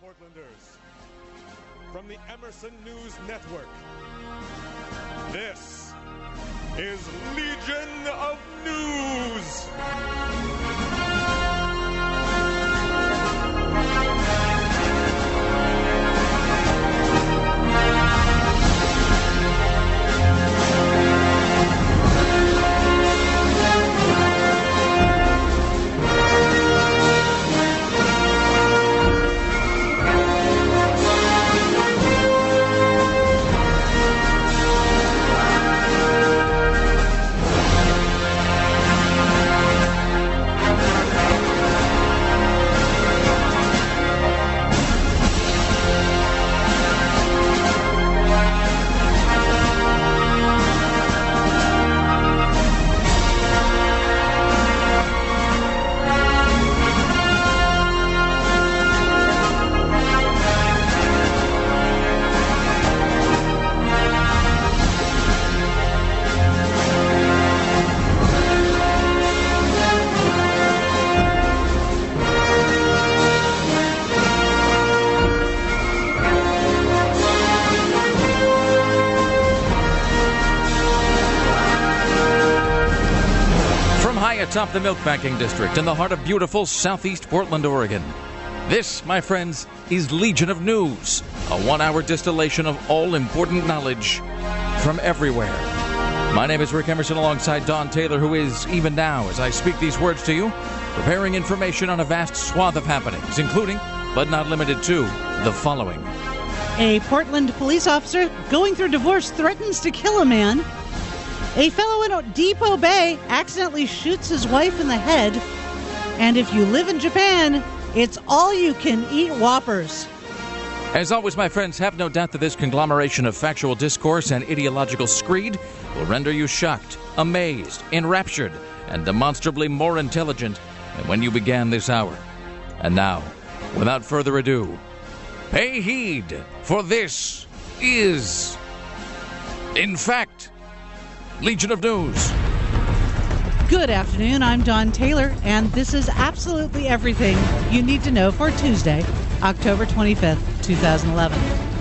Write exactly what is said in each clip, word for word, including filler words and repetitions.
Portlanders, from the Emerson News Network, this is Legion of News. Atop the Milk Banking District in the heart of beautiful southeast Portland, Oregon. This, my friends, is Legion of News, a one-hour distillation of all important knowledge from everywhere. My name is Rick Emerson alongside Don Taylor, who is, even now, as I speak these words to you, preparing information on a vast swath of happenings, including, but not limited to, the following. A Portland police officer going through divorce threatens to kill a man. A fellow in Depot Bay accidentally shoots his wife in the head. And if you live in Japan, it's all you can eat Whoppers. As always, my friends, have no doubt that this conglomeration of factual discourse and ideological screed will render you shocked, amazed, enraptured, and demonstrably more intelligent than when you began this hour. And now, without further ado, pay heed, for this is, in fact, Legion of News. Good afternoon, I'm Don Taylor, and this is absolutely everything you need to know for Tuesday, October twenty-fifth, twenty eleven.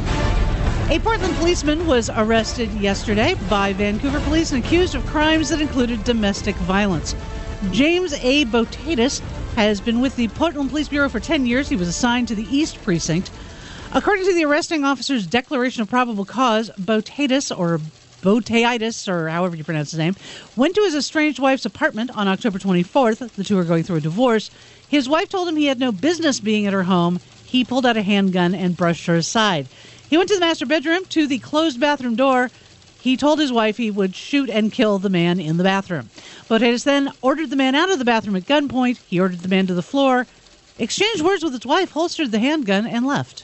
A Portland policeman was arrested yesterday by Vancouver police and accused of crimes that included domestic violence. James A. Botatis has been with the Portland Police Bureau for ten years. He was assigned to the East Precinct. According to the arresting officer's declaration of probable cause, Botatis, or Botaitis, or however you pronounce his name, went to his estranged wife's apartment on October twenty-fourth. The two are going through a divorce. His wife told him he had no business being at her home. He pulled out a handgun and brushed her aside. He went to the master bedroom, to the closed bathroom door. He told his wife he would shoot and kill the man in the bathroom. Botaitis then ordered the man out of the bathroom at gunpoint. He ordered the man to the floor, exchanged words with his wife, holstered the handgun, and left.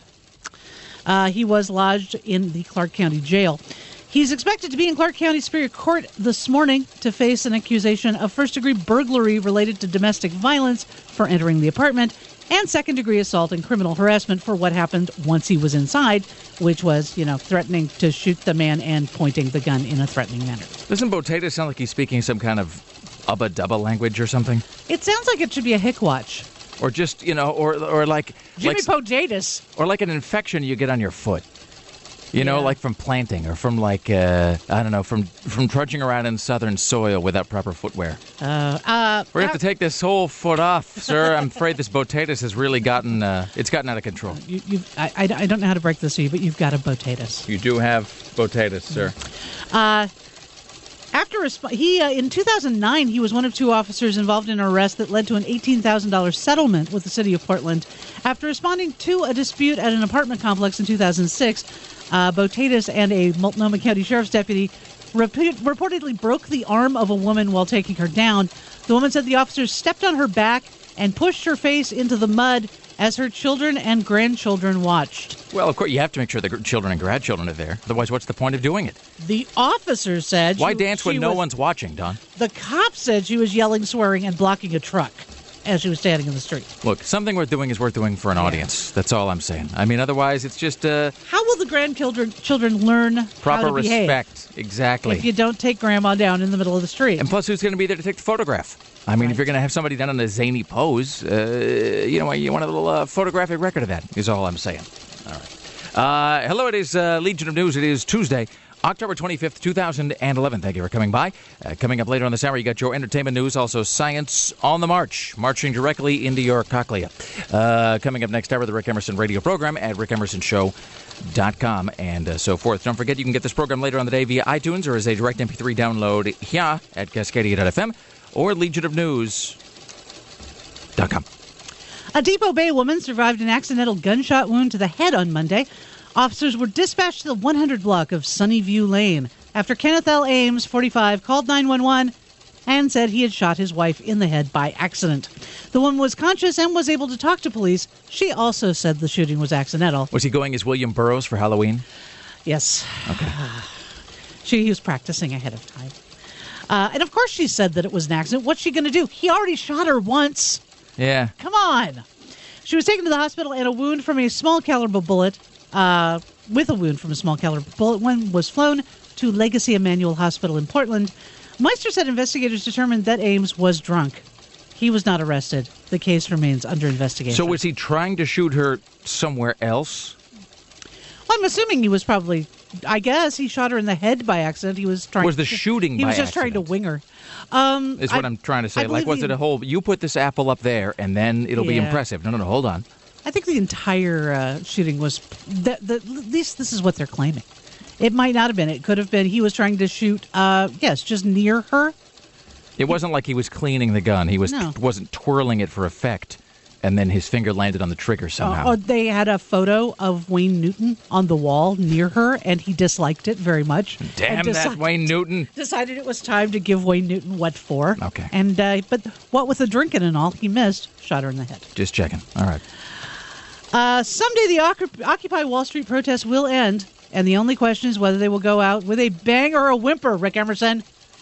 Uh, he was lodged in the Clark County Jail. He's expected to be in Clark County Superior Court this morning to face an accusation of first-degree burglary related to domestic violence for entering the apartment and second-degree assault and criminal harassment for what happened once he was inside, which was, you know, threatening to shoot the man and pointing the gun in a threatening manner. Doesn't Botatis sound like he's speaking some kind of Ubba Dubba language or something? It sounds like it should be a hick watch. Or just, you know, or or like... Jimmy like, Botatis. Or like an infection you get on your foot. You know, Yeah. like from planting or from like, uh, I don't know, from from trudging around in southern soil without proper footwear. Uh, uh, We're going to have to take this whole foot off, sir. I'm afraid this Botatis has really gotten, uh, it's gotten out of control. You, you, I, I, I don't know how to break this to you, but you've got a Botatis. You do have Botatis, sir. Uh, after resp- he uh, in two thousand nine, he was one of two officers involved in an arrest that led to an eighteen thousand dollars settlement with the city of Portland. After responding to a dispute at an apartment complex in two thousand six, uh, Botatis and a Multnomah County Sheriff's deputy rep- reportedly broke the arm of a woman while taking her down. The woman said the officers stepped on her back and pushed her face into the mud as her children and grandchildren watched. Well, of course, you have to make sure the gr- children and grandchildren are there. Otherwise, what's the point of doing it? The officer said... Why she, dance when she no was, one's watching, Don? The cop said she was yelling, swearing, and blocking a truck as she was standing in the street. Look, something worth doing is worth doing for an Yeah. audience. That's all I'm saying. I mean, otherwise, it's just uh, How will the grandchildren children learn proper how to behave respect. Exactly. if you don't take grandma down in the middle of the street? And plus, who's going to be there to take the photograph? I mean, Right. if you're going to have somebody done in a zany pose, uh, you know, you want a little uh, photographic record of that, is all I'm saying. All right. Uh, hello, it is uh, Legion of News. It is Tuesday, October twenty-fifth, two thousand eleven. Thank you for coming by. Uh, coming up later on this hour, you got your entertainment news, also science on the march, marching directly into your cochlea. Uh, coming up next hour, the Rick Emerson radio program at rick emerson show dot com and uh, so forth. Don't forget, you can get this program later on the day via iTunes or as a direct M P three download here at cascadia dot f m or legion of news dot com. A Depot Bay woman survived an accidental gunshot wound to the head on Monday. Officers were dispatched to the one hundred block of Sunnyview Lane after Kenneth L. Ames, forty-five, called nine one one and said he had shot his wife in the head by accident. The woman was conscious and was able to talk to police. She also said the shooting was accidental. Was he going as William Burroughs for Halloween? Yes. Okay. She was practicing ahead of time. Uh, and of course she said that it was an accident. What's she going to do? He already shot her once. Yeah. Come on. She was taken to the hospital and a wound from a small caliber bullet, uh, with a wound from a small caliber bullet, one was flown to Legacy Emmanuel Hospital in Portland. Meister said investigators determined that Ames was drunk. He was not arrested. The case remains under investigation. So was he trying to shoot her somewhere else? Well, I'm assuming he was probably, I guess, he shot her in the head by accident. He was trying Was the to, shooting He by was just accident? trying to wing her. Um, Is what I, I'm trying to say. I Like, believe was the- it a whole, you put this apple up there, and then it'll be Yeah. impressive. No, no, no, hold on. I think the entire uh, shooting was, the, the, at least this is what they're claiming. It might not have been. It could have been he was trying to shoot, uh, yes, just near her. It wasn't like he was cleaning the gun. He was No. wasn't twirling it for effect, and then his finger landed on the trigger somehow. Uh, or they had a photo of Wayne Newton on the wall near her, and he disliked it very much. Damn and that decided, Wayne Newton. Decided it was time to give Wayne Newton what for. Okay. And uh, but what with the drinking and all, he missed, shot her in the head. Just checking. All right. Uh, someday the Oc- Occupy Wall Street protests will end, and the only question is whether they will go out with a bang or a whimper, Rick Emerson.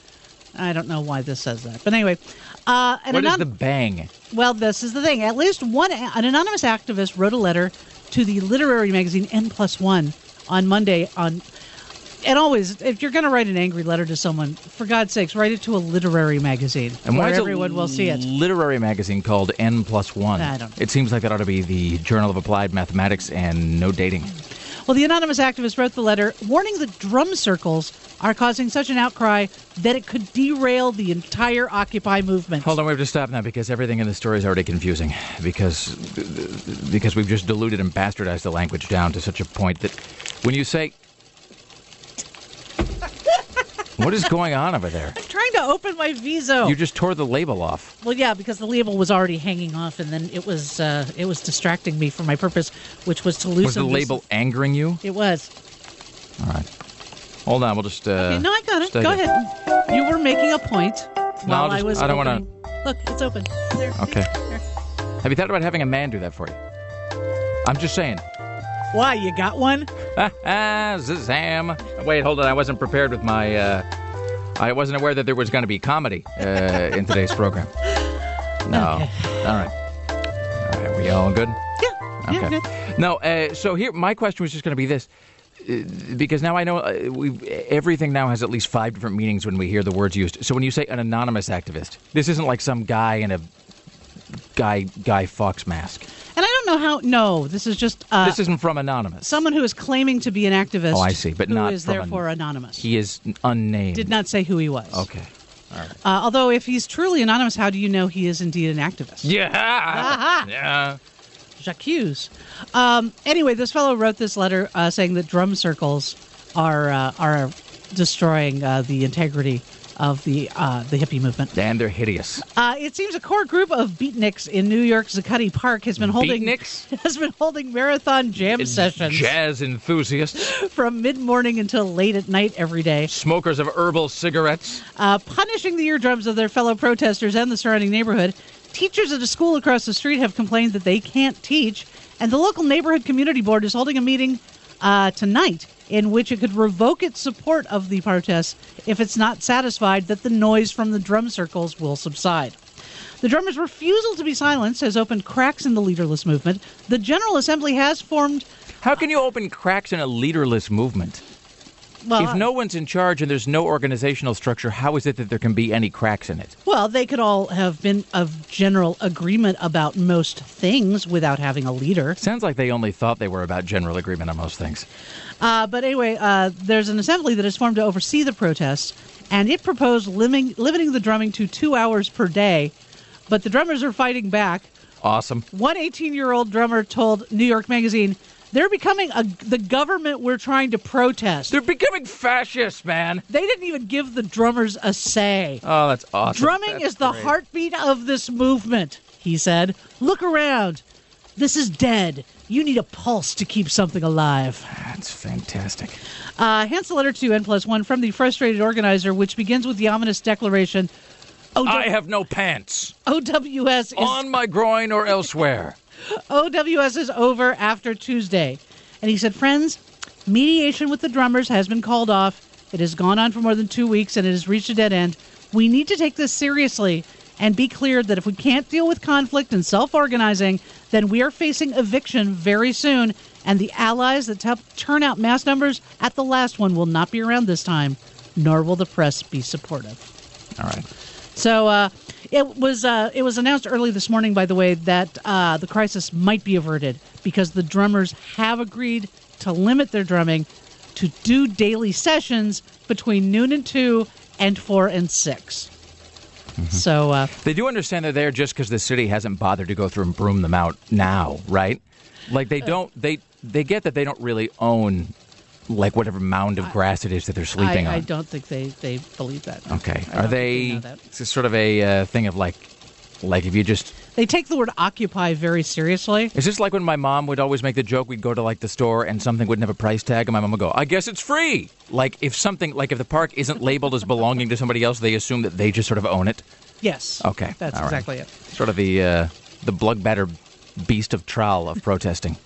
I don't know why this says that. But anyway. Uh, an What is anon- the bang? Well, this is the thing. At least one, an anonymous activist wrote a letter to the literary magazine N Plus One on Monday on... And always, if you're going to write an angry letter to someone, for God's sakes, write it to a literary magazine And where why is everyone a will see it. literary magazine called N plus one? I don't know. It seems like that ought to be the Journal of Applied Mathematics and no dating. Well, the anonymous activist wrote the letter warning that drum circles are causing such an outcry that it could derail the entire Occupy movement. Hold on, we have to stop now because everything in the story is already confusing. Because because we've just diluted and bastardized the language down to such a point that when you say... What is going on over there? I'm trying to open my Viso. You just tore the label off. Well, yeah, because the label was already hanging off, and then it was uh, it was distracting me from my purpose, which was to loosen. Was the this- label angering you? It was. All right. Hold on, we'll just... Uh, Okay, no, I got it. stay Go here. ahead. You were making a point while I'll just- I was. I don't wanna- opening- Look, it's open. There. Okay. There. Have you thought about having a man do that for you? I'm just saying. Why? You got one? Ah, ah, zazam. Wait, hold on. I wasn't prepared with my... Uh, I wasn't aware that there was going to be comedy uh, in today's program. No. Okay. All right. All right. We all good? Yeah. Yeah, Okay. good. No, uh, so here, my question was just going to be this. Uh, because now I know uh, we everything now has at least five different meanings when we hear the words used. So when you say an anonymous activist, this isn't like some guy in a Guy Guy Fawkes mask. And I don't know how. No, this is just uh, This isn't from Anonymous. someone who is claiming to be an activist. Oh, I see, but who not is from an- therefore anonymous. He is unnamed. Did not say who he was. Okay. Uh, although, if he's truly anonymous, how do you know he is indeed an activist? Yeah. Aha. Yeah. J'accuse. Um, anyway, this fellow wrote this letter uh, saying that drum circles are uh, are destroying uh, the integrity of the uh, the hippie movement. And they're hideous. Uh, it seems a core group of beatniks in New York's Zuccotti Park has been holding Beatniks? has been holding marathon jam sessions Jazz enthusiasts. from mid morning until late at night every day, Smokers of herbal cigarettes. uh, punishing the eardrums of their fellow protesters and the surrounding neighborhood. Teachers at a school across the street have complained that they can't teach, and the local neighborhood community board is holding a meeting uh, tonight in which it could revoke its support of the protests if it's not satisfied that the noise from the drum circles will subside. The drummers' refusal to be silenced has opened cracks in the leaderless movement. The General Assembly has formed... How can you open cracks in a leaderless movement? Well, if no one's in charge and there's no organizational structure, how is it that there can be any cracks in it? Well, they could all have been of general agreement about most things without having a leader. Sounds like they only thought they were about general agreement on most things. Uh, but anyway, uh, there's an assembly that is formed to oversee the protests, and it proposed limiting, limiting the drumming to two hours per day, but the drummers are fighting back. Awesome. One eighteen-year-old drummer told New York Magazine, they're becoming a, the government we're trying to protest. They're becoming fascists, man. They didn't even give the drummers a say. Oh, that's awesome. Drumming that's is the great. heartbeat of this movement, he said. Look around. This is dead. You need a pulse to keep something alive. That's fantastic. Uh, hence the letter to N plus one from the frustrated organizer, which begins with the ominous declaration, O W- I have no pants. O W S is... On my groin or elsewhere. O W S is over after Tuesday. And he said, friends, mediation with the drummers has been called off. It has gone on for more than two weeks and it has reached a dead end. We need to take this seriously and be clear that if we can't deal with conflict and self-organizing, then we are facing eviction very soon. And the allies that t- turn out mass numbers at the last one will not be around this time, nor will the press be supportive. All right. So uh, it was uh, it was announced early this morning, by the way, that uh, the crisis might be averted because the drummers have agreed to limit their drumming to do daily sessions between noon and two and four and six. Mm-hmm. So uh, they do understand they're there just because the city hasn't bothered to go through and broom them out now, right? Like they don't they they get that they don't really own like whatever mound of grass it is that they're sleeping I, on. I don't think they, they believe that. No. Okay. I Are don't they, think they know that. Is this sort of a uh, thing of like, like if you just... They take the word occupy very seriously. Is this like when my mom would always make the joke, we'd go to like the store and something wouldn't have a price tag and my mom would go, I guess it's free. Like if something, like if the park isn't labeled as belonging to somebody else, they assume that they just sort of own it? Yes. Okay. That's All exactly right. it. Sort of the, uh, the blood-batter beast of trowel of protesting.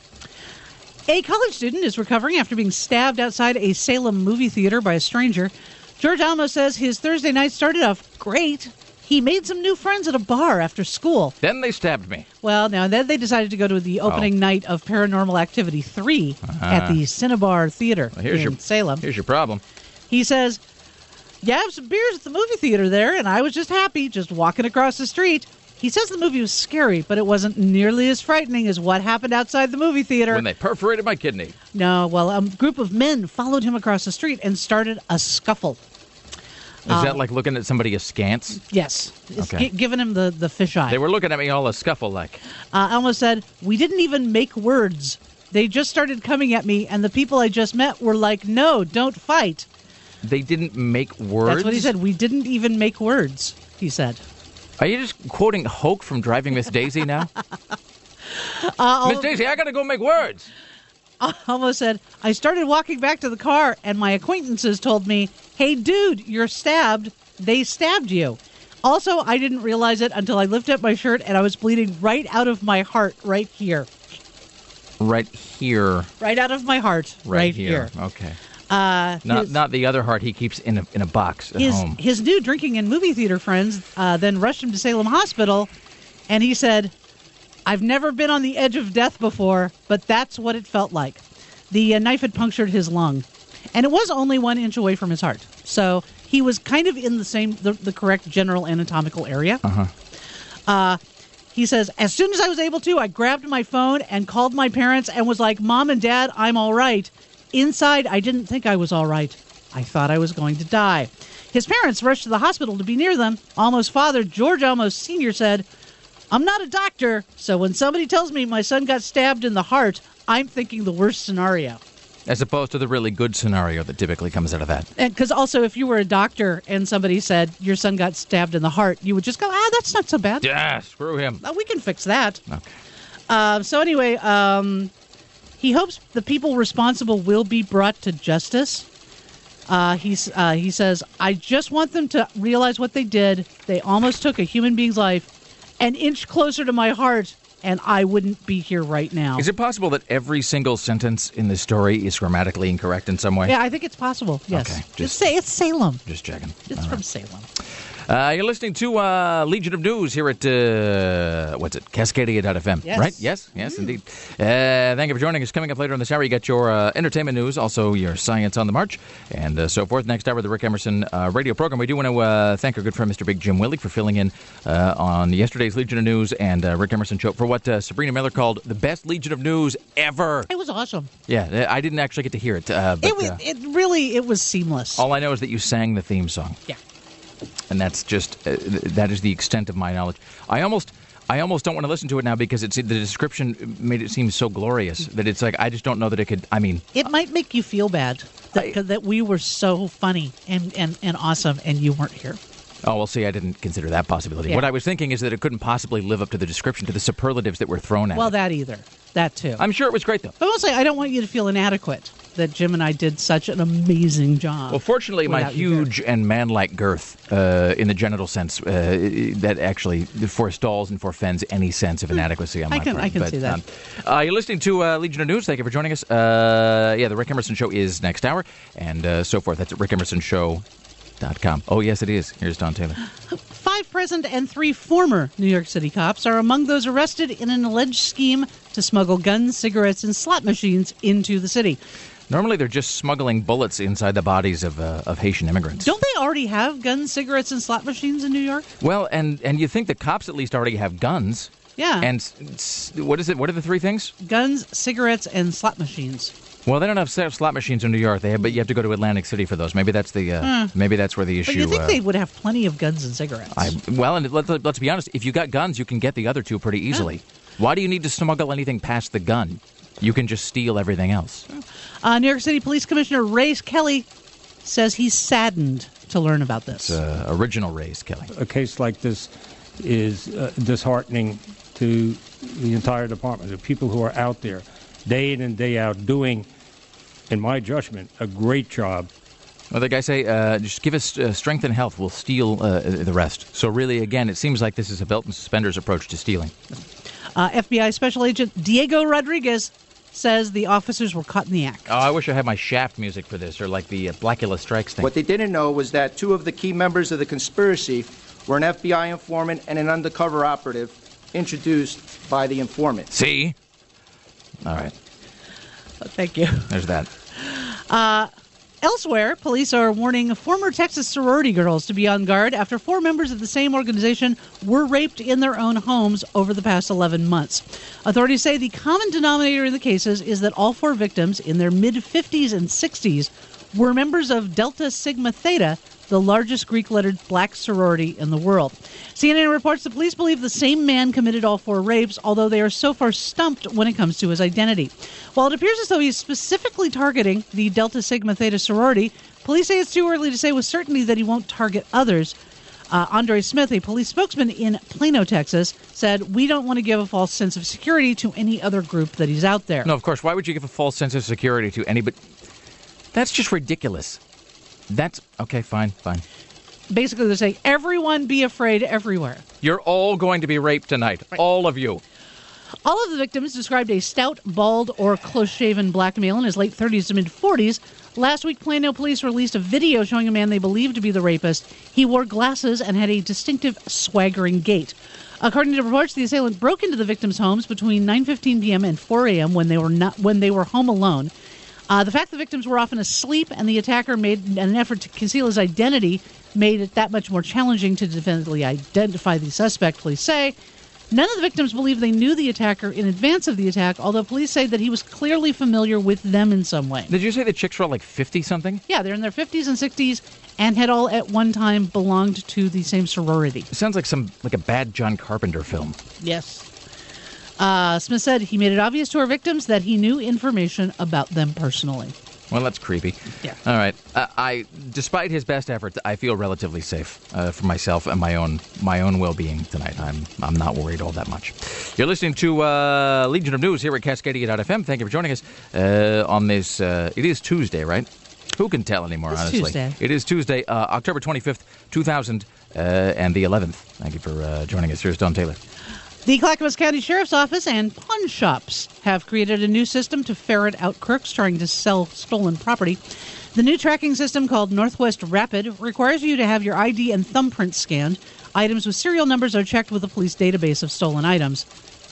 A college student is recovering after being stabbed outside a Salem movie theater by a stranger. George Alamo says his Thursday night started off great. He made some new friends at a bar after school. Then they stabbed me. Well, now then they decided to go to the opening Oh. night of Paranormal Activity three Uh-huh. at the Cinnabar Theater Well, here's in your, Salem. Here's your problem. He says, yeah, I have some beers at the movie theater there, and I was just happy just walking across the street. He says the movie was scary, but it wasn't nearly as frightening as what happened outside the movie theater. When they perforated my kidney. No, well, a group of men followed him across the street and started a scuffle. Is that like looking at somebody askance? Yes. It's Okay. gi- giving him the, the fisheye. They were looking at me all a scuffle like. Uh, Elmo said, we didn't even make words. They just started coming at me, and the people I just met were like, no, don't fight. They didn't make words? That's what he said. We didn't even make words, he said. Are you just quoting Hoke from Driving Miss Daisy now? Uh, Miss Daisy, I gotta go make words. Elmo said, I started walking back to the car, and my acquaintances told me, hey, dude, you're stabbed. They stabbed you. Also, I didn't realize it until I lifted up my shirt, and I was bleeding right out of my heart right here. Right here. Right out of my heart Right, right, here. here. Okay. Uh, Not his, not the other heart he keeps in a in a box at his, home. his new drinking and movie theater friends uh, then rushed him to Salem Hospital, and he said, I've never been on the edge of death before, but that's what it felt like. The uh, knife had punctured his lung, and it was only one inch away from his heart. So he was kind of in the same, the, the correct general anatomical area. Uh-huh. Uh, he says, as soon as I was able to, I grabbed my phone and called my parents and was like, Mom and Dad, I'm all right. Inside, I didn't think I was all right. I thought I was going to die. His parents rushed to the hospital to be near them. Almo's father, George Almo Senior, said, I'm not a doctor, so when somebody tells me my son got stabbed in the heart, I'm thinking the worst scenario. As opposed to the really good scenario that typically comes out of that. Because also, if you were a doctor and somebody said your son got stabbed in the heart, you would just go, ah, that's not so bad. Yeah, screw him. Uh, we can fix that. Okay. Uh, so anyway, um, he hopes the people responsible will be brought to justice. Uh, he's, uh, he says, I just want them to realize what they did. They almost took a human being's life an inch closer to my heart, and I wouldn't be here right now. Is it possible that every single sentence in this story is grammatically incorrect in some way? Yeah, I think it's possible, yes. Okay, Just, just- say it's Salem. Just checking. It's All from right. Salem. Uh, you're listening to uh, Legion of News here at, uh, what's it, Cascadia dot f m, yes. right? Yes, yes, mm. indeed. Uh, thank you for joining us. Coming up later in this hour, you got your uh, entertainment news, also your science on the march, and uh, so forth. Next hour, the Rick Emerson uh, radio program. We do want to uh, thank our good friend, Mister Big Jim Willig, for filling in uh, on yesterday's Legion of News and uh, Rick Emerson show for what uh, Sabrina Miller called the best Legion of News ever. It was awesome. Yeah, I didn't actually get to hear it. Uh, but, it, was, uh, it really, it was seamless. All I know is that you sang the theme song. Yeah. And that's just, uh, that is the extent of my knowledge. I almost I almost don't want to listen to it now because it's the description made it seem so glorious that it's like, I just don't know that it could, I mean. It might make you feel bad that, I, that we were so funny and, and, and awesome and you weren't here. Oh, well, see, I didn't consider that possibility. Yeah. What I was thinking is that it couldn't possibly live up to the description, to the superlatives that were thrown at Well, it. that either. That too. I'm sure it was great, though. But mostly, I don't want you to feel inadequate that Jim and I did such an amazing job. Well, fortunately, my huge and man-like girth, uh, in the genital sense, uh, that actually forestalls and forfends any sense of inadequacy on my I can, part. I can but, see that. Um, uh, you're listening to uh, Legion of News. Thank you for joining us. Uh, yeah, the Rick Emerson Show is next hour, and uh, so forth. That's at rick emerson show dot com. Oh, yes, it is. Here's Don Taylor. Five present and three former New York City cops are among those arrested in an alleged scheme to smuggle guns, cigarettes, and slot machines into the city. Normally, they're just smuggling bullets inside the bodies of uh, of Haitian immigrants. Don't they already have guns, cigarettes, and slot machines in New York? Well, and, and you think the cops at least already have guns. Yeah. And s- what is it? What are the three things? Guns, cigarettes, and slot machines. Well, they don't have slot machines in New York. They have, but you have to go to Atlantic City for those. Maybe that's the uh, mm. maybe that's where the issue. But you think uh, they would have plenty of guns and cigarettes? I, well, and let, let's be honest. If you got guns, you can get the other two pretty easily. Yeah. Why do you need to smuggle anything past the gun? You can just steal everything else. Uh, New York City Police Commissioner Ray Kelly says he's saddened to learn about this. It's, uh, original Ray Kelly. A case like this is uh, disheartening to the entire department. The people who are out there day in and day out doing, in my judgment, a great job. Well, the guy say, uh, just give us uh, strength and health. We'll steal uh, the rest. So really, again, it seems like this is a belt and suspenders approach to stealing. Uh, F B I Special Agent Diego Rodriguez says the officers were caught in the act. Oh, I wish I had my Shaft music for this, or like the uh, Blackula Strikes thing. What they didn't know was that two of the key members of the conspiracy were an F B I informant and an undercover operative introduced by the informant. See? All right. Thank you. There's that. Uh, elsewhere, police are warning former Texas sorority girls to be on guard after four members of the same organization were raped in their own homes over the past eleven months. Authorities say the common denominator in the cases is that all four victims, in their mid-fifties and sixties, were members of Delta Sigma Theta, the largest Greek-lettered black sorority in the world. C N N reports the police believe the same man committed all four rapes, although they are so far stumped when it comes to his identity. While it appears as though he's specifically targeting the Delta Sigma Theta sorority, police say it's too early to say with certainty that he won't target others. Uh, Andre Smith, a police spokesman in Plano, Texas, said, "We don't want to give a false sense of security to any other group that he's out there." No, of course. Why would you give a false sense of security to anybody? That's just ridiculous. That's okay, fine, fine. Basically, they're saying, everyone be afraid everywhere. You're all going to be raped tonight. Right. All of you. All of the victims described a stout, bald, or close-shaven black male in his late thirties to mid-forties. Last week, Plano police released a video showing a man they believed to be the rapist. He wore glasses and had a distinctive, swaggering gait. According to reports, the assailant broke into the victims' homes between nine fifteen p.m. and four a.m. when they were not when they were home alone. Uh, the fact the victims were often asleep and the attacker made an effort to conceal his identity made it that much more challenging to definitively identify the suspect, police say. None of the victims believe they knew the attacker in advance of the attack, although police say that he was clearly familiar with them in some way. Did you say the chicks were like fifty-something? Yeah, they're in their fifties and sixties and had all at one time belonged to the same sorority. It sounds like some like a bad John Carpenter film. Yes. Uh, Smith said he made it obvious to our victims that he knew information about them personally. Well, that's creepy. Yeah. All right. Uh, I, despite his best efforts, I feel relatively safe uh, for myself and my own my own well-being tonight. I'm I'm not worried all that much. You're listening to uh, Legion of News here at Cascadia dot f m. Thank you for joining us uh, on this. Uh, it is Tuesday, right? Who can tell anymore? It's honestly, Tuesday. It is Tuesday, uh, October twenty-fifth, two thousand uh, and the eleventh. Thank you for uh, joining us. Here's Don Taylor. The Clackamas County Sheriff's Office and pawn shops have created a new system to ferret out crooks trying to sell stolen property. The new tracking system, called Northwest Rapid, requires you to have your I D and thumbprint scanned. Items with serial numbers are checked with a police database of stolen items.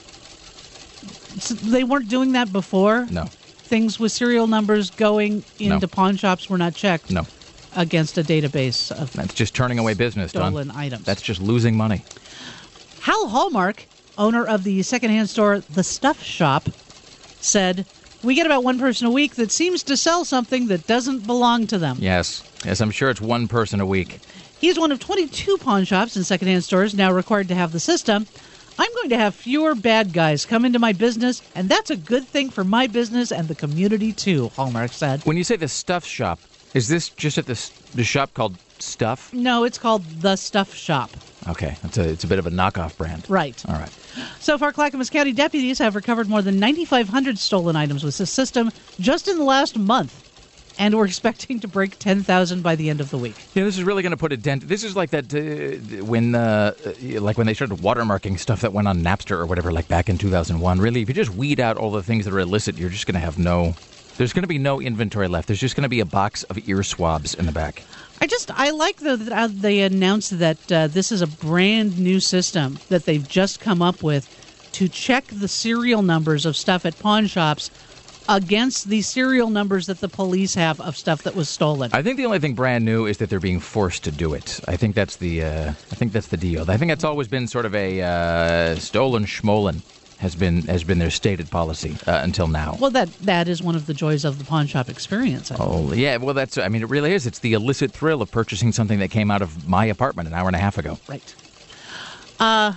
So they weren't doing that before? No. Things with serial numbers going into No. pawn shops were not checked? No. Against a database of That's just turning away business, Don. stolen items. That's just losing money. Hal Hallmark, owner of the secondhand store The Stuff Shop, said, "We get about one person a week that seems to sell something that doesn't belong to them." Yes. Yes, I'm sure it's one person a week. He's one of twenty-two pawn shops and secondhand stores now required to have the system. "I'm going to have fewer bad guys come into my business, and that's a good thing for my business and the community, too," Hallmark said. When you say the Stuff Shop, is this just at the, s- the shop called Stuff? No, it's called The Stuff Shop. Okay. It's a, it's a bit of a knockoff brand. Right. All right. So far, Clackamas County deputies have recovered more than ninety-five hundred stolen items with this system just in the last month. And we're expecting to break ten thousand by the end of the week. Yeah, this is really going to put a dent. This is like that uh, when, uh, like when they started watermarking stuff that went on Napster or whatever, like back in two thousand one. Really, if you just weed out all the things that are illicit, you're just going to have no. There's going to be no inventory left. There's just going to be a box of ear swabs in the back. I just, I like, though, that uh, they announced that uh, this is a brand new system that they've just come up with to check the serial numbers of stuff at pawn shops against the serial numbers that the police have of stuff that was stolen. I think the only thing brand new is that they're being forced to do it. I think that's the. Uh, I think that's the deal. I think that's always been sort of a uh, stolen schmolen has been has been their stated policy uh, until now. Well, that that is one of the joys of the pawn shop experience. I Oh yeah, well that's. I mean, it really is. It's the illicit thrill of purchasing something that came out of my apartment an hour and a half ago. Right. Uh,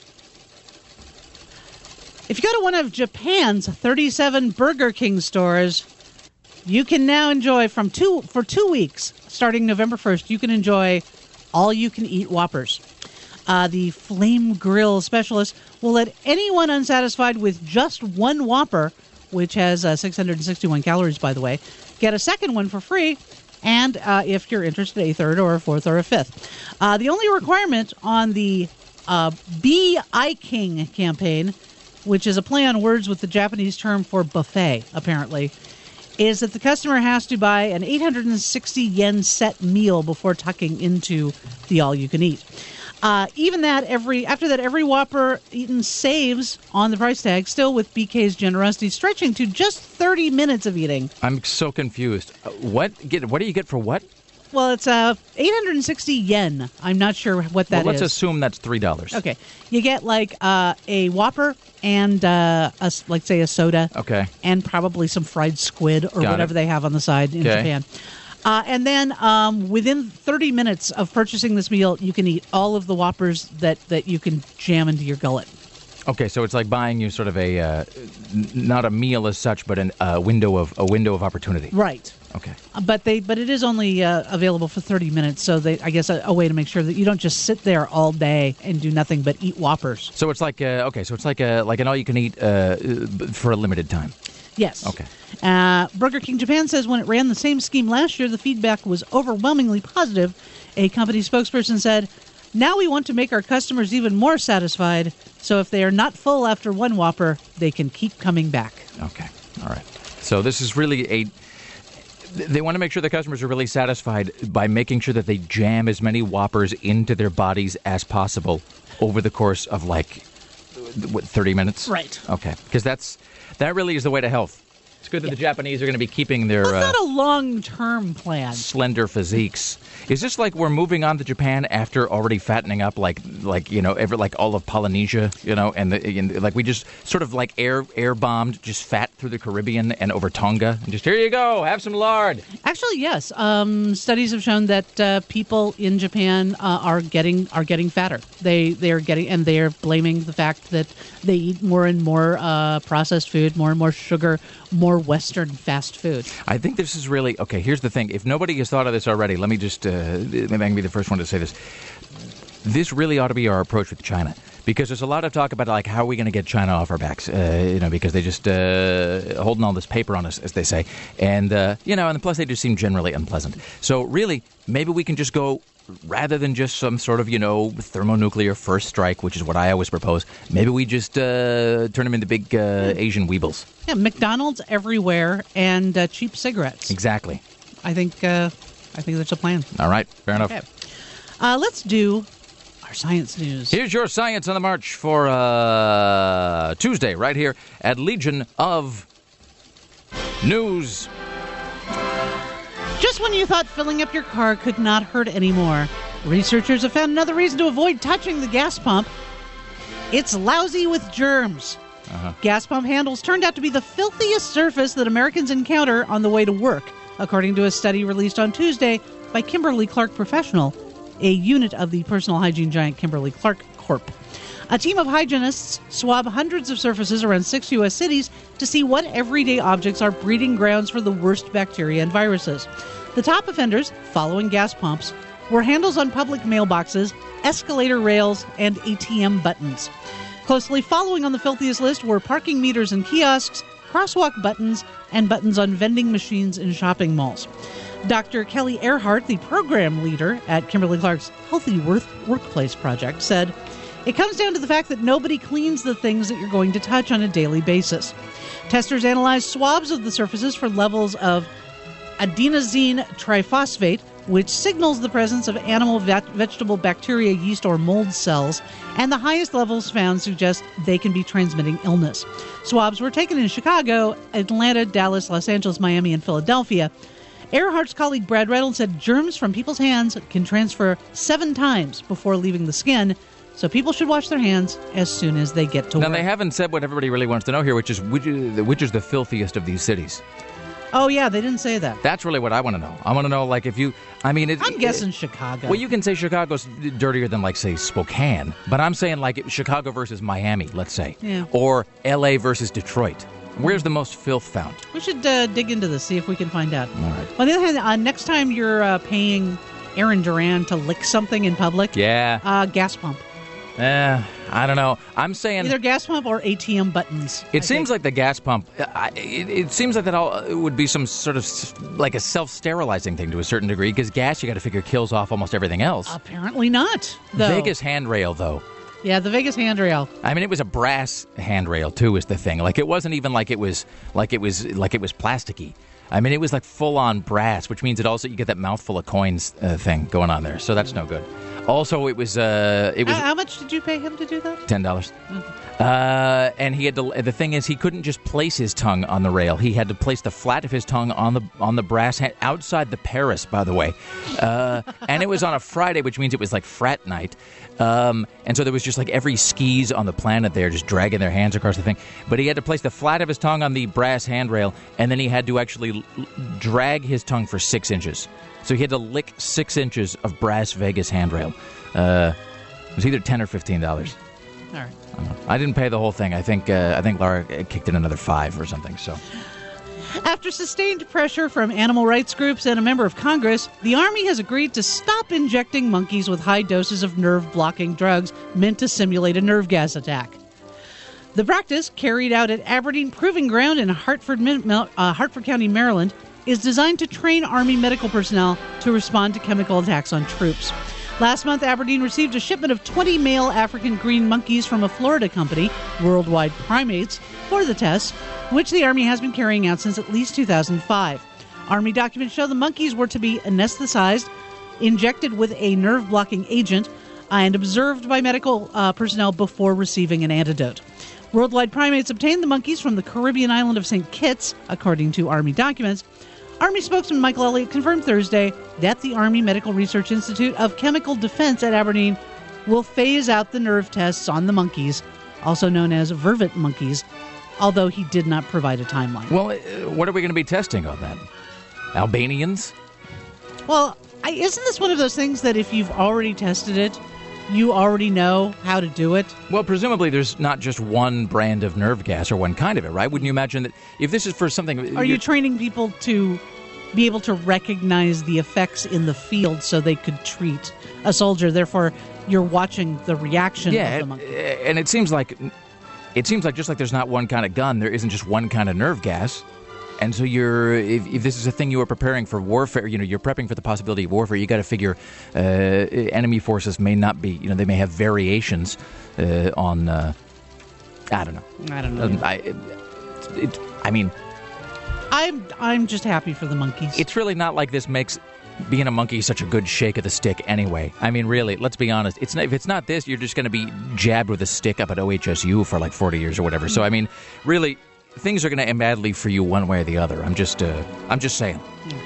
if you go to one of Japan's thirty-seven Burger King stores, you can now enjoy from two for two weeks, starting November first. You can enjoy all-you-can-eat Whoppers. Uh, the Flame Grill specialist will let anyone unsatisfied with just one Whopper, which has uh, six hundred sixty-one calories, by the way, get a second one for free. And uh, if you're interested, a third or a fourth or a fifth. Uh, the only requirement on the uh, Be I-King campaign, which is a play on words with the Japanese term for buffet, apparently, is that the customer has to buy an eight hundred sixty yen set meal before tucking into the all-you-can-eat. Uh, even that, every after that, every Whopper eaten saves on the price tag, still with B K's generosity stretching to just thirty minutes of eating. I'm so confused. Uh, what get? What do you get for what? Well, it's uh, eight hundred sixty yen. I'm not sure what that well, let's is. assume that's three dollars. Okay, you get like uh, a Whopper and uh, a, like say a soda. Okay. And probably some fried squid or Got whatever it. they have on the side in Okay. Japan. Uh, and then um, within thirty minutes of purchasing this meal, you can eat all of the Whoppers that, that you can jam into your gullet. Okay, so it's like buying you sort of a uh, n- not a meal as such, but a uh, window of a window of opportunity. Right. Okay. Uh, But they but it is only uh, available for thirty minutes, so they I guess a, a way to make sure that you don't just sit there all day and do nothing but eat Whoppers. So it's like uh, okay, so it's like a like an all you can eat uh, for a limited time. Yes. Okay. Uh, Burger King Japan says when it ran the same scheme last year, the feedback was overwhelmingly positive. A company spokesperson said, "Now we want to make our customers even more satisfied, so if they are not full after one Whopper, they can keep coming back." Okay. All right. So this is really a. They want to make sure the customers are really satisfied by making sure that they jam as many Whoppers into their bodies as possible over the course of like, what, thirty minutes? Right. Okay. Because that's that really is the way to health. It's good that Yeah. the Japanese are going to be keeping their That's uh, not a long-term plan. slender physiques. Is this like we're moving on to Japan after already fattening up like like you know ever like all of Polynesia, you know, and, the, and like we just sort of like air air bombed just fat through the Caribbean and over Tonga and just here you go, have some lard. Actually, yes. Um, studies have shown that uh, people in Japan uh, are getting are getting fatter. They they are getting, and they are blaming the fact that they eat more and more uh, processed food, more and more sugar, more Western fast food. I think this is really okay. Here's the thing: if nobody has thought of this already, let me just uh, maybe I can be the first one to say this. This really ought to be our approach with China, because there's a lot of talk about like how are we going to get China off our backs, uh, you know, because they just uh, holding all this paper on us, as they say, and uh, you know, and plus they just seem generally unpleasant. So really, maybe we can just go rather than just some sort of, you know, thermonuclear first strike, which is what I always propose, maybe we just uh, turn them into big uh, Asian weebles. Yeah, McDonald's everywhere and uh, cheap cigarettes. Exactly. I think uh, I think that's a plan. All right, fair enough. Okay. Uh, let's do our science news. Here's your Science on the March for uh, Tuesday, right here at Legion of News. Just when you thought filling up your car could not hurt anymore, researchers have found another reason to avoid touching the gas pump. It's lousy with germs. Uh-huh. Gas pump handles turned out to be the filthiest surface that Americans encounter on the way to work, according to a study released on Tuesday by Kimberly-Clark Professional, a unit of the personal hygiene giant Kimberly-Clark Corp. A team of hygienists swab hundreds of surfaces around six U S cities to see what everyday objects are breeding grounds for the worst bacteria and viruses. The top offenders, following gas pumps, were handles on public mailboxes, escalator rails, and A T M buttons. Closely following on the filthiest list were parking meters and kiosks, crosswalk buttons, and buttons on vending machines in shopping malls. Doctor Kelly Earhart, the program leader at Kimberly-Clark's Healthy Workplace Project, said, "It comes down to the fact that nobody cleans the things that you're going to touch on a daily basis." Testers analyzed swabs of the surfaces for levels of adenosine triphosphate, which signals the presence of animal, vet- vegetable, bacteria, yeast, or mold cells, and the highest levels found suggest they can be transmitting illness. Swabs were taken in Chicago, Atlanta, Dallas, Los Angeles, Miami, and Philadelphia. Earhart's colleague Brad Reynolds said germs from people's hands can transfer seven times before leaving the skin, so people should wash their hands as soon as they get to now, work. Now, they haven't said what everybody really wants to know here, which is which is, which is the filthiest of these cities. Oh, yeah, they didn't say that. That's really what I want to know. I want to know, like, if you, I mean... It, I'm guessing it, Chicago. Well, you can say Chicago's dirtier than, like, say, Spokane, but I'm saying, like, Chicago versus Miami, let's say. Yeah. Or L A versus Detroit. Where's the most filth found? We should uh, dig into this, see if we can find out. All right. On the other hand, uh, next time you're uh, paying Aaron Duran to lick something in public, yeah, uh, gas pump. Eh, I don't know. I'm saying... Either gas pump or A T M buttons. It I seems think. like the gas pump, I, it, it seems like that all would be some sort of, like a self-sterilizing thing to a certain degree, because gas, you got to figure, kills off almost everything else. Apparently not, though. Vegas handrail, though. Yeah, the Vegas handrail. I mean, it was a brass handrail too, is the thing. Like, it wasn't even like it was like it was like it was plasticky. I mean, it was like full-on brass, which means it also you get that mouthful of coins uh, thing going on there. So that's no good. Also, it was uh, it was How, how much did you pay him to do that? ten dollars. Okay. Uh, and he had to. The thing is, he couldn't just place his tongue on the rail. He had to place the flat of his tongue on the on the brass hand, outside the Paris, by the way. Uh, and it was on a Friday, which means it was like frat night. Um, and so there was just like every skis on the planet there, just dragging their hands across the thing. But he had to place the flat of his tongue on the brass handrail, and then he had to actually l- drag his tongue for six inches. So he had to lick six inches of brass Vegas handrail. Uh, it was either ten or fifteen dollars. All right. I didn't pay the whole thing. I think uh, I think Laura kicked in another five or something. So, after sustained pressure from animal rights groups and a member of Congress, the Army has agreed to stop injecting monkeys with high doses of nerve-blocking drugs meant to simulate a nerve gas attack. The practice, carried out at Aberdeen Proving Ground in Hartford, uh, Hartford County, Maryland, is designed to train Army medical personnel to respond to chemical attacks on troops. Last month, Aberdeen received a shipment of twenty male African green monkeys from a Florida company, Worldwide Primates, for the tests, which the Army has been carrying out since at least two thousand five. Army documents show the monkeys were to be anesthetized, injected with a nerve-blocking agent, and observed by medical uh, personnel before receiving an antidote. Worldwide Primates obtained the monkeys from the Caribbean island of Saint Kitts, according to Army documents. Army spokesman Michael Elliott confirmed Thursday that the Army Medical Research Institute of Chemical Defense at Aberdeen will phase out the nerve tests on the monkeys, also known as vervet monkeys, although he did not provide a timeline. Well, uh, what are we going to be testing on that? Albanians? Well, I, isn't this one of those things that if you've already tested it, you already know how to do it? Well, presumably there's not just one brand of nerve gas or one kind of it, right? Wouldn't you imagine that if this is for something... Are you training people to be able to recognize the effects in the field so they could treat a soldier? Therefore, you're watching the reaction yeah, of the monkey. And, and it seems like... It seems like just like there's not one kind of gun, there isn't just one kind of nerve gas. And so you're, if, if this is a thing you are preparing for warfare, you know, you're prepping for the possibility of warfare, you got to figure uh, enemy forces may not be, you know, they may have variations uh, on, uh, I don't know. I don't know. Um, I, it, it, I mean... I'm I'm just happy for the monkeys. It's really not like this makes being a monkey such a good shake of the stick anyway. I mean, really, let's be honest. It's not, if it's not this, you're just going to be jabbed with a stick up at O H S U for like forty years or whatever. So, I mean, really... things are going to end badly for you one way or the other. I'm just, uh, I'm just saying.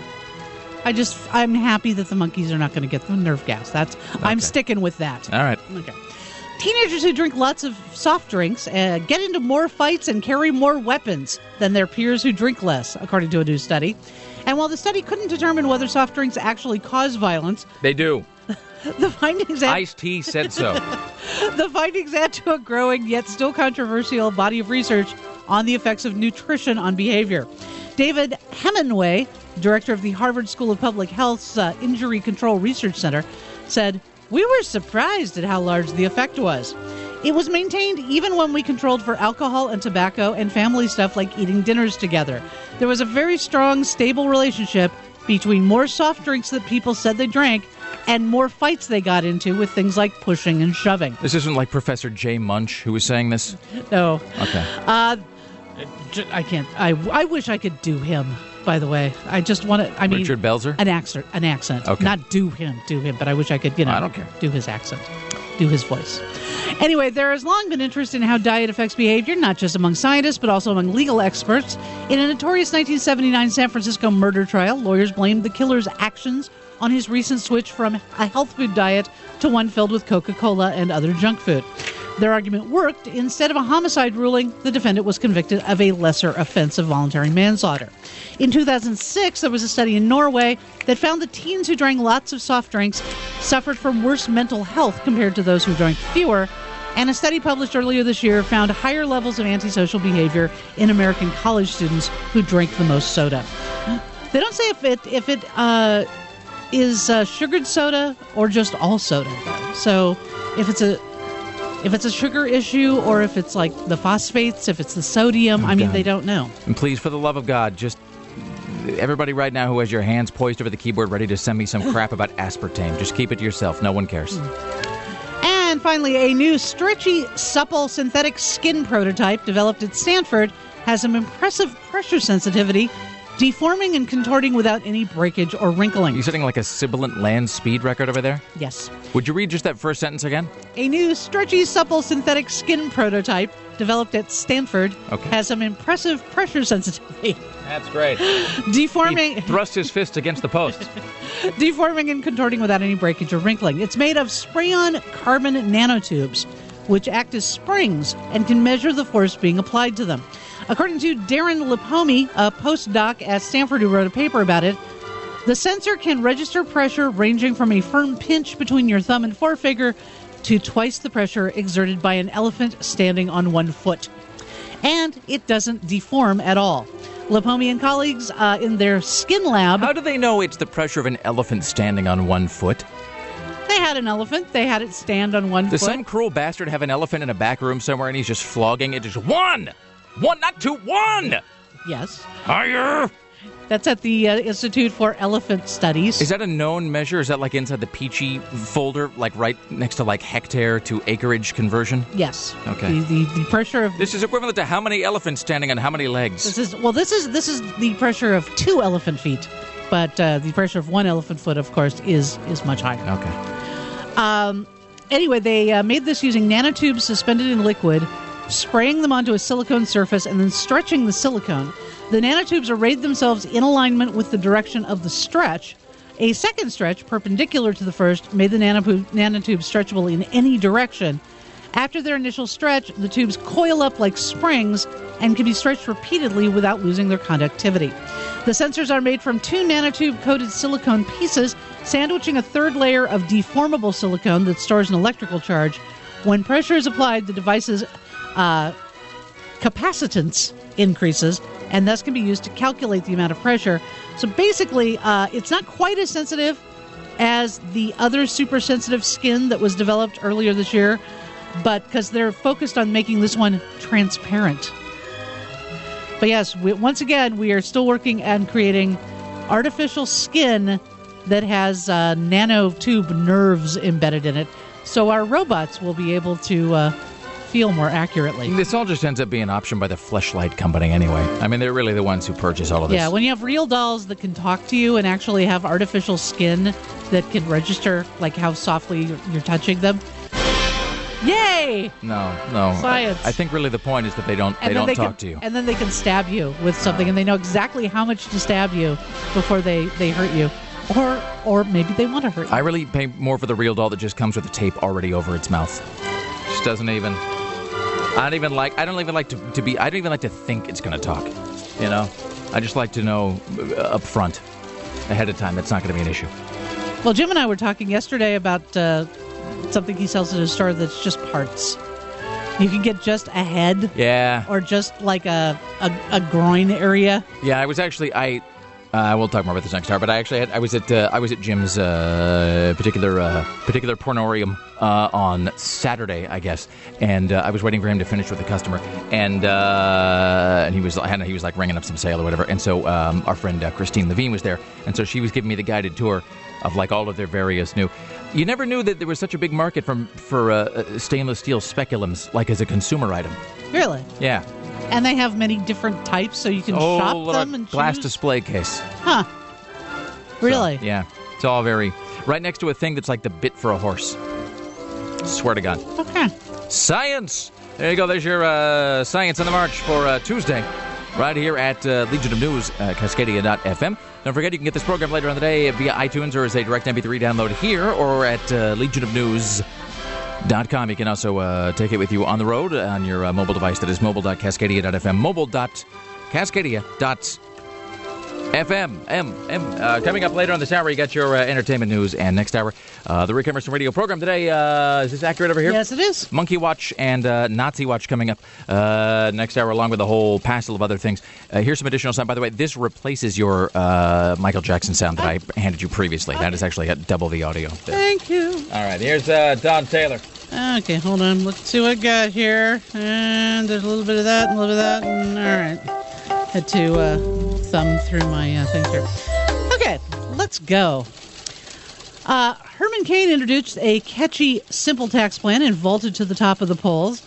I just, I'm happy that the monkeys are not going to get the nerve gas. That's, okay. I'm sticking with that. All right. Okay. Teenagers who drink lots of soft drinks uh, get into more fights and carry more weapons than their peers who drink less, according to a new study. And while the study couldn't determine whether soft drinks actually cause violence, they do. The findings add, Ice-T said so. The findings add to a growing yet still controversial body of research on the effects of nutrition on behavior. David Hemenway, director of the Harvard School of Public Health's uh, Injury Control Research Center, said, "We were surprised at how large the effect was. It was maintained even when we controlled for alcohol and tobacco and family stuff like eating dinners together. There was a very strong, stable relationship between more soft drinks that people said they drank and more fights they got into with things like pushing and shoving." This isn't like Professor Jay Munch who was saying this? No. Okay. Uh, I can't. I, I wish I could do him, by the way. I just want to, I mean... Richard Belzer? An accent. An accent. Okay. Not do him, do him, but I wish I could, you know... I don't care. Do his accent. Do his voice. Anyway, there has long been interest in how diet affects behavior, not just among scientists, but also among legal experts. In a notorious nineteen seventy-nine San Francisco murder trial, lawyers blamed the killer's actions on his recent switch from a health food diet to one filled with Coca-Cola and other junk food. Their argument worked. Instead of a homicide ruling, the defendant was convicted of a lesser offense of voluntary manslaughter. In two thousand six, there was a study in Norway that found that teens who drank lots of soft drinks suffered from worse mental health compared to those who drank fewer. And a study published earlier this year found higher levels of antisocial behavior in American college students who drank the most soda. They don't say if it if it uh, is uh, sugared soda or just all soda. So if it's a If it's a sugar issue or if it's like the phosphates, if it's the sodium, oh, I mean, God. They don't know. And please, for the love of God, just everybody right now who has your hands poised over the keyboard ready to send me some crap about aspartame, just keep it to yourself. No one cares. And finally, a new stretchy, supple synthetic skin prototype developed at Stanford has some impressive pressure sensitivity, deforming and contorting without any breakage or wrinkling. You setting like a sibilant land speed record over there? Yes. Would you read just that first sentence again? A new stretchy, supple synthetic skin prototype developed at Stanford okay. has some impressive pressure sensitivity. That's great. Deforming... He thrust his fist against the post. Deforming and contorting without any breakage or wrinkling. It's made of spray-on carbon nanotubes, which act as springs and can measure the force being applied to them. According to Darren Lipome, a postdoc at Stanford who wrote a paper about it, the sensor can register pressure ranging from a firm pinch between your thumb and forefinger to twice the pressure exerted by an elephant standing on one foot. And it doesn't deform at all. Lipome and colleagues uh, in their skin lab... How do they know it's the pressure of an elephant standing on one foot? They had an elephant. They had it stand on one Does foot. Does some cruel bastard have an elephant in a back room somewhere and he's just flogging it? Just one! One, not two, one! Yes. Higher! That's at the uh, Institute for Elephant Studies. Is that a known measure? Is that like inside the Peachy folder, like right next to like hectare to acreage conversion? Yes. Okay. The, the, the pressure of... This is equivalent to how many elephants standing on how many legs? This is Well, this is this is the pressure of two elephant feet. But uh, the pressure of one elephant foot, of course, is, is much higher. Okay. Um. Anyway, they uh, made this using nanotubes suspended in liquid, spraying them onto a silicone surface, and then stretching the silicone. The nanotubes arrayed themselves in alignment with the direction of the stretch. A second stretch, perpendicular to the first, made the nanotube, nanotubes stretchable in any direction. After their initial stretch, the tubes coil up like springs and can be stretched repeatedly without losing their conductivity. The sensors are made from two nanotube-coated silicone pieces, sandwiching a third layer of deformable silicone that stores an electrical charge. When pressure is applied, the device's uh, capacitance increases, and thus can be used to calculate the amount of pressure. So basically, uh, it's not quite as sensitive as the other super sensitive skin that was developed earlier this year, but because they're focused on making this one transparent. But yes, we, once again, we are still working on creating artificial skin that has uh, nanotube nerves embedded in it, so our robots will be able to uh, feel more accurately. This all just ends up being an option by the Fleshlight company anyway. I mean, they're really the ones who purchase all of this. Yeah, when you have real dolls that can talk to you and actually have artificial skin that can register like how softly you're, you're touching them. Yay! No, no. Science. I, I think really the point is that they don't And they then don't they talk can, to you. And then they can stab you with something, and they know exactly how much to stab you before they, they hurt you. Or or maybe they want to hurt you. I really pay more for the real doll that just comes with the tape already over its mouth. Just doesn't even. I don't even like. I don't even like to, to be. I don't even like to think it's going to talk. You know, I just like to know uh, up front, ahead of time, that's not going to be an issue. Well, Jim and I were talking yesterday about uh, something he sells at his store that's just parts. You can get just a head. Yeah. Or just like a a, a groin area. Yeah, I was actually I. Uh, we'll talk more about this next hour, but I actually had, I was at uh, I was at Jim's uh, particular uh, particular pornorium uh, on Saturday, I guess, and uh, I was waiting for him to finish with the customer, and uh, and he was and he was like ringing up some sale or whatever, and so um, our friend uh, Christine Levine was there, and so she was giving me the guided tour of like all of their various new. You never knew that there was such a big market from for uh, stainless steel speculums, like as a consumer item. Really? Yeah. And they have many different types, so you can oh, shop little them and glass choose. display case. Huh. Really? So, yeah. It's all very... Right next to a thing that's like the bit for a horse. Swear to God. Okay. Science! There you go. There's your uh, Science on the March for uh, Tuesday. Right here at uh, Legion of News, uh, Cascadia dot f m. Don't forget, you can get this program later on the day via iTunes or as a direct M P three download here or at uh, legion of news dot com. You can also uh, take it with you on the road on your uh, mobile device. That is mobile dot cascadia dot f m. mobile dot cascadia dot f m. M, M. Uh, coming up later on this hour, you got your uh, entertainment news. And next hour, uh, the Rick Emerson radio program. Today, uh, is this accurate over here? Yes, it is. Monkey Watch and uh, Nazi Watch coming up uh, next hour, along with a whole passel of other things. Uh, here's some additional sound. By the way, this replaces your uh, Michael Jackson sound that I handed you previously. That is actually got double the audio. There. Thank you. All right, here's uh, Don Taylor. Okay, hold on. Let's see what I got here. And there's a little bit of that and a little bit of that. And all right. Had to uh, thumb through my uh, things here. Okay, let's go. Uh, Herman Cain introduced a catchy, simple tax plan and vaulted to the top of the polls.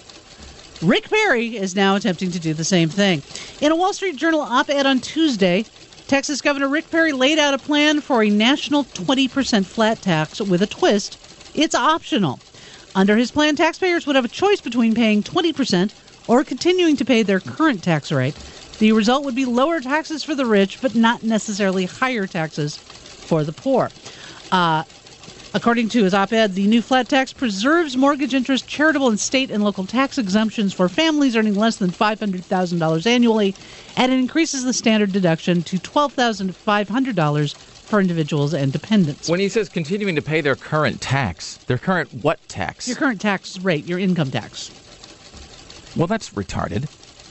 Rick Perry is now attempting to do the same thing. In a Wall Street Journal op-ed on Tuesday, Texas Governor Rick Perry laid out a plan for a national twenty percent flat tax with a twist. It's optional. Under his plan, taxpayers would have a choice between paying twenty percent or continuing to pay their current tax rate. The result would be lower taxes for the rich, but not necessarily higher taxes for the poor. Uh, according to his op-ed, the new flat tax preserves mortgage interest, charitable and state and local tax exemptions for families earning less than five hundred thousand dollars annually, and it increases the standard deduction to twelve thousand five hundred dollars for individuals and dependents. When he says continuing to pay their current tax, their current what tax? Your current tax rate, your income tax. Well, that's retarded.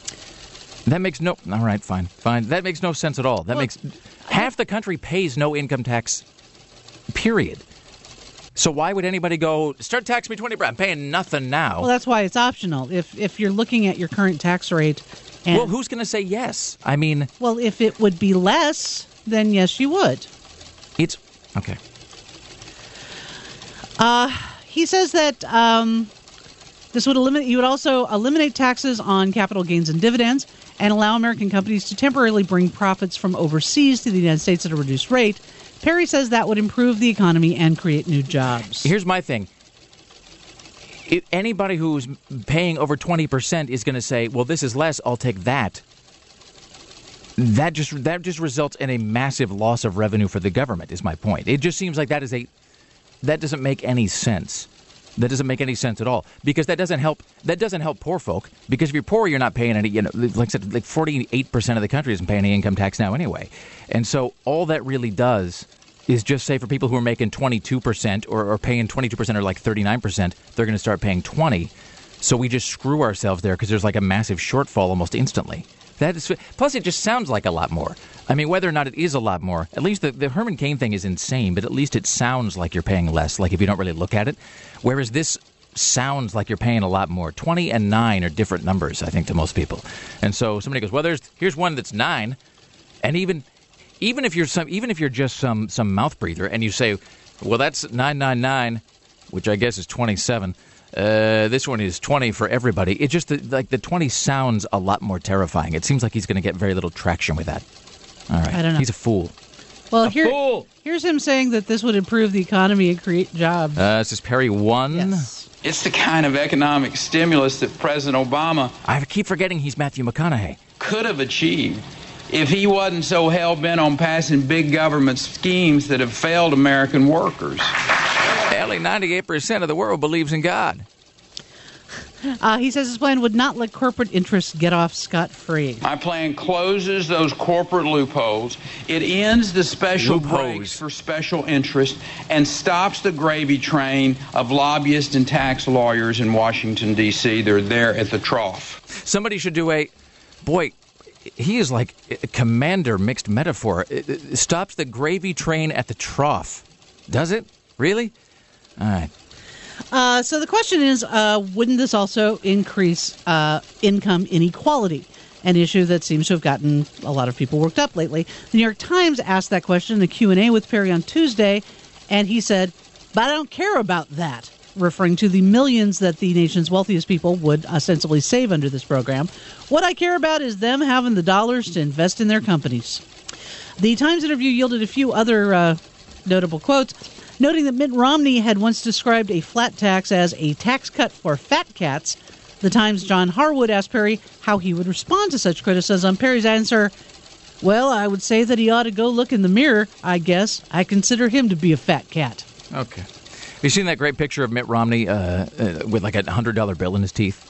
That makes no... All right, fine, fine. That makes no sense at all. That well, makes... Half the country pays no income tax, period. So why would anybody go, start taxing me twenty percent? I'm paying nothing now. Well, that's why it's optional. If if you're looking at your current tax rate... And, well, who's going to say yes? I mean... Well, if it would be less, then yes, you would. It's... Okay. Uh, he says that... Um, This would eliminate. You would also eliminate taxes on capital gains and dividends, and allow American companies to temporarily bring profits from overseas to the United States at a reduced rate. Perry says that would improve the economy and create new jobs. Here's my thing: if anybody who's paying over twenty percent is going to say, "Well, this is less. I'll take that." That just that just results in a massive loss of revenue for the government. Is my point. It just seems like that is a that doesn't make any sense. That doesn't make any sense at all, because that doesn't help. That doesn't help poor folk. Because if you're poor, you're not paying any. You know, like I said, like forty-eight percent of the country isn't paying any income tax now anyway. And so all that really does is just say for people who are making twenty-two percent or, or paying twenty-two percent or like thirty-nine percent, they're going to start paying twenty. So we just screw ourselves there because there's like a massive shortfall almost instantly. That is, plus, it just sounds like a lot more. I mean, whether or not it is a lot more, at least the, the Herman Cain thing is insane, but at least it sounds like you're paying less, like if you don't really look at it. Whereas this sounds like you're paying a lot more. twenty and nine are different numbers, I think, to most people. And so somebody goes, well, there's here's one that's nine. And even even if you're some even if you're just some some mouth breather and you say, well, that's nine nine nine, which I guess is twenty-seven. Uh, this one is twenty for everybody. It just like the twenty sounds a lot more terrifying. It seems like he's going to get very little traction with that. All right. I don't know. He's a fool. Well, a here, fool. here's him saying that this would improve the economy and create jobs. Uh, this is Perry one. Yes. It's the kind of economic stimulus that President Obama I keep forgetting he's Matthew McConaughey. could have achieved if he wasn't so hell-bent on passing big government schemes that have failed American workers. Nearly ninety-eight percent of the world believes in God. Uh, he says his plan would not let corporate interests get off scot-free. My plan closes those corporate loopholes. It ends the special Loopholes. breaks for special interest and stops the gravy train of lobbyists and tax lawyers in Washington, D C They're there at the trough. Somebody should do a... Boy, he is like a commander mixed metaphor. It, it stops the gravy train at the trough. Does it? Really? All right. Uh, so the question is, uh, wouldn't this also increase uh, income inequality? An issue that seems to have gotten a lot of people worked up lately. The New York Times asked that question in a Q and A with Perry on Tuesday, and he said, but I don't care about that, referring to the millions that the nation's wealthiest people would ostensibly save under this program. What I care about is them having the dollars to invest in their companies. The Times interview yielded a few other uh, notable quotes, noting that Mitt Romney had once described a flat tax as a tax cut for fat cats. The Times' John Harwood asked Perry how he would respond to such criticism. Perry's answer, well, I would say that he ought to go look in the mirror, I guess. I consider him to be a fat cat. Okay. Have you seen that great picture of Mitt Romney uh, uh, with like a one hundred dollar bill in his teeth?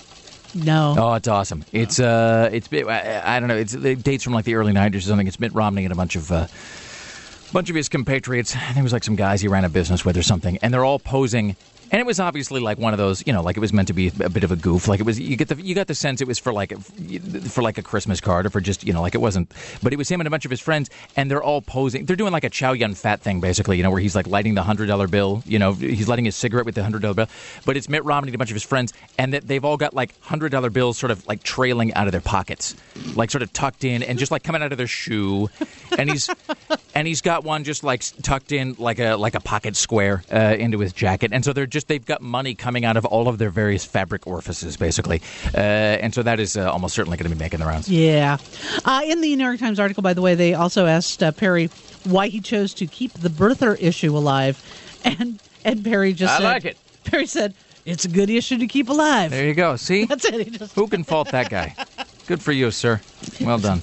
No. Oh, it's awesome. It's, uh, it's I, I don't know, it's, it dates from like the early nineties or something. It's Mitt Romney and a bunch of... Uh, bunch of his compatriots. I think it was like some guys he ran a business with or something, and they're all posing. And it was obviously like one of those, you know, like it was meant to be a bit of a goof. Like it was, you get the, you got the sense it was for like, a, for like a Christmas card or for just, you know, like it wasn't. But it was him and a bunch of his friends, and they're all posing. They're doing like a Chow Yun Fat thing, basically, you know, where he's like lighting the hundred dollar bill. You know, he's lighting his cigarette with the hundred dollar bill. But it's Mitt Romney and a bunch of his friends, and that they've all got like hundred dollar bills, sort of like trailing out of their pockets, like sort of tucked in, and just like coming out of their shoe. And he's, and he's got one just like tucked in like a like a pocket square uh, into his jacket, and so they're just they've got money coming out of all of their various fabric orifices, basically. Uh, and so that is uh, almost certainly going to be making the rounds. Yeah. Uh, in the New York Times article, by the way, they also asked uh, Perry why he chose to keep the birther issue alive. And and Perry just I said... like it. Perry said, it's a good issue to keep alive. There you go. See? That's it. He just... Who can fault that guy? Good for you, sir. Well done.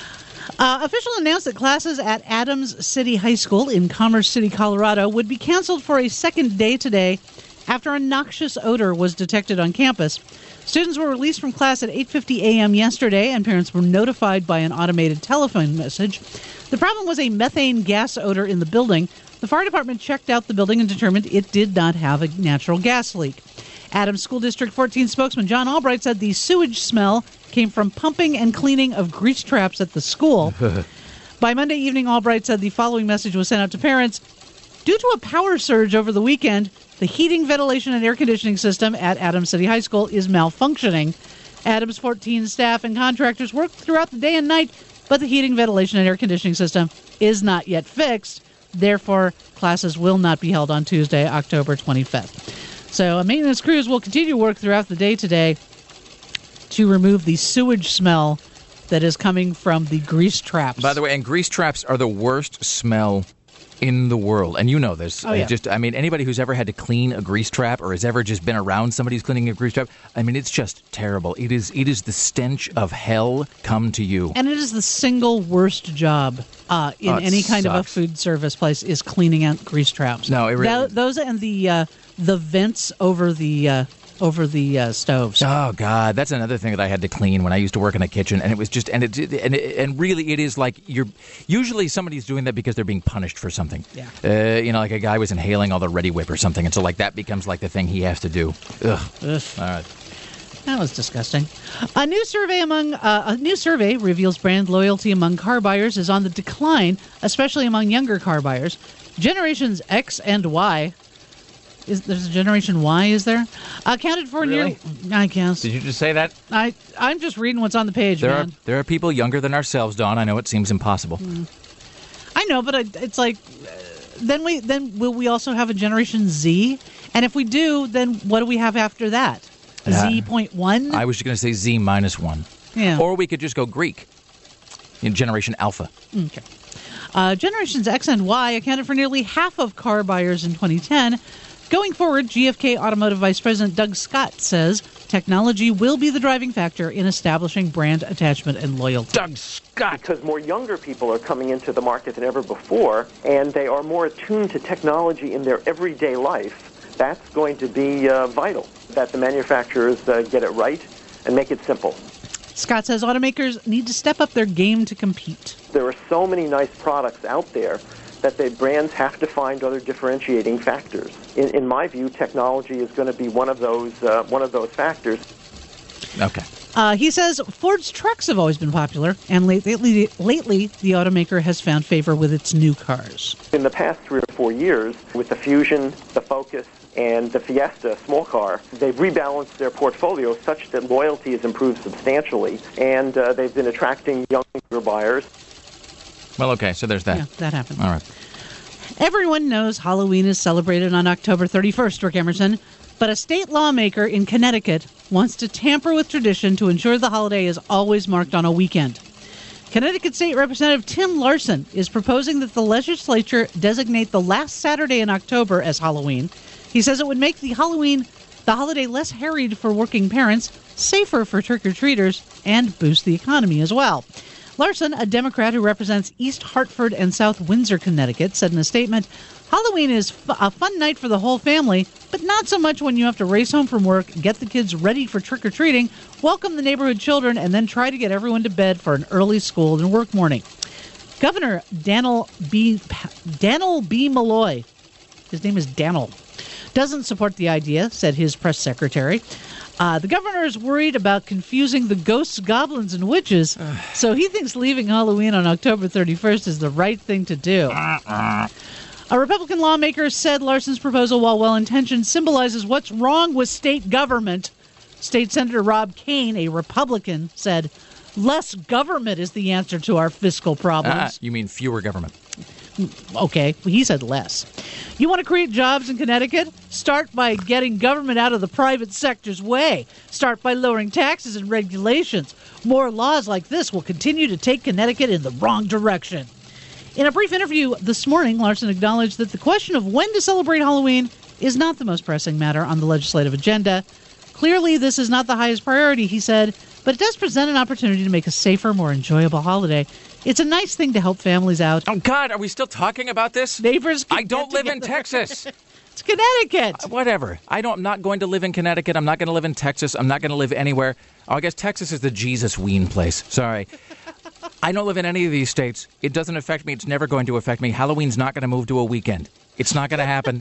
Uh, officials announced that classes at Adams City High School in Commerce City, Colorado, would be canceled for a second day today after a noxious odor was detected on campus. Students were released from class at eight fifty a.m. yesterday, and parents were notified by an automated telephone message. The problem was a methane gas odor in the building. The fire department checked out the building and determined it did not have a natural gas leak. Adams School District fourteen spokesman John Albright said the sewage smell came from pumping and cleaning of grease traps at the school. By Monday evening, Albright said the following message was sent out to parents. Due to a power surge over the weekend, the heating, ventilation, and air conditioning system at Adams City High School is malfunctioning. Adams fourteen staff and contractors worked throughout the day and night, but the heating, ventilation, and air conditioning system is not yet fixed. Therefore, classes will not be held on Tuesday, October twenty-fifth. So, maintenance crews will continue to work throughout the day today to remove the sewage smell that is coming from the grease traps. By the way, and grease traps are the worst smell in the world. And you know this. Oh, yeah. I just, I mean, anybody who's ever had to clean a grease trap or has ever just been around somebody who's cleaning a grease trap, I mean, it's just terrible. It is it is the stench of hell come to you. And it is the single worst job uh, in Oh, it any kind sucks. of a food service place is cleaning out grease traps. No, it really Tho- is. Those and the uh, the vents over the uh, over the uh, stoves. Oh God, that's another thing that I had to clean when I used to work in a kitchen, and it was just, and it, and it, and really, it is like you're usually somebody's doing that because they're being punished for something. Yeah. Uh, you know, like a guy was inhaling all the Ready Whip or something, and so like that becomes like the thing he has to do. Ugh. Ugh. All right. That was disgusting. A new survey among uh, a new survey reveals brand loyalty among car buyers is on the decline, especially among younger car buyers. Generations X and Y Is there's a Generation Y? Is there? Accounted for Really? nearly. I guess. Did you just say that? I I'm just reading what's on the page, There man. are there are people younger than ourselves, Dawn. I know it seems impossible. Mm. I know, but I, it's like, uh, then we then will we also have a Generation Z? And if we do, then what do we have after that? Yeah. Z point one? I was just going to say Z minus one. Yeah. Or we could just go Greek in Generation Alpha. Okay. Uh, Generations X and Y accounted for nearly half of car buyers in twenty ten. Going forward, G F K Automotive Vice President Doug Scott says technology will be the driving factor in establishing brand attachment and loyalty. Doug Scott! Because more younger people are coming into the market than ever before, and they are more attuned to technology in their everyday life. That's going to be uh, vital, that the manufacturers uh, get it right and make it simple. Scott says automakers need to step up their game to compete. There are so many nice products out there that the brands have to find other differentiating factors. In, in my view, technology is going to be one of those uh, one of those factors. Okay. Uh, he says Ford's trucks have always been popular, and lately, lately the automaker has found favor with its new cars. In the past three or four years, with the Fusion, the Focus, and the Fiesta small car, they've rebalanced their portfolio such that loyalty has improved substantially, and uh, they've been attracting younger buyers. Well, okay, so there's that. Yeah, that happened. All right. Everyone knows Halloween is celebrated on October thirty-first, Rick Emerson, but a state lawmaker in Connecticut wants to tamper with tradition to ensure the holiday is always marked on a weekend. Connecticut State Representative Tim Larson is proposing that the legislature designate the last Saturday in October as Halloween. He says it would make the Halloween, the holiday less harried for working parents, safer for trick-or-treaters, and boost the economy as well. Larson, a Democrat who represents East Hartford and South Windsor, Connecticut, said in a statement, Halloween is f- a fun night for the whole family, but not so much when you have to race home from work, get the kids ready for trick-or-treating, welcome the neighborhood children, and then try to get everyone to bed for an early school and work morning. Governor Daniel B. Daniel B. Malloy, his name is Daniel, doesn't support the idea, said his press secretary. Uh, the governor is worried about confusing the ghosts, goblins, and witches, so he thinks leaving Halloween on October thirty-first is the right thing to do. A Republican lawmaker said Larson's proposal, while well-intentioned, symbolizes what's wrong with state government. State Senator Rob Kane, a Republican, said, less government is the answer to our fiscal problems. Ah, you mean fewer government. Okay, he said less. You want to create jobs in Connecticut? Start by getting government out of the private sector's way. Start by lowering taxes and regulations. More laws like this will continue to take Connecticut in the wrong direction. In a brief interview this morning, Larson acknowledged that the question of when to celebrate Halloween is not the most pressing matter on the legislative agenda. Clearly, this is not the highest priority, he said, but it does present an opportunity to make a safer, more enjoyable holiday. It's a nice thing to help families out. Oh, God, are we still talking about this? Neighbors can I don't get live in together. Texas. It's Connecticut. Uh, whatever. I don't, I'm not going to live in Connecticut. I'm not going to live in Texas. I'm not going to live anywhere. Oh, I guess Texas is the Jesus Ween place. Sorry. I don't live in any of these states. It doesn't affect me. It's never going to affect me. Halloween's not going to move to a weekend. It's not going to happen.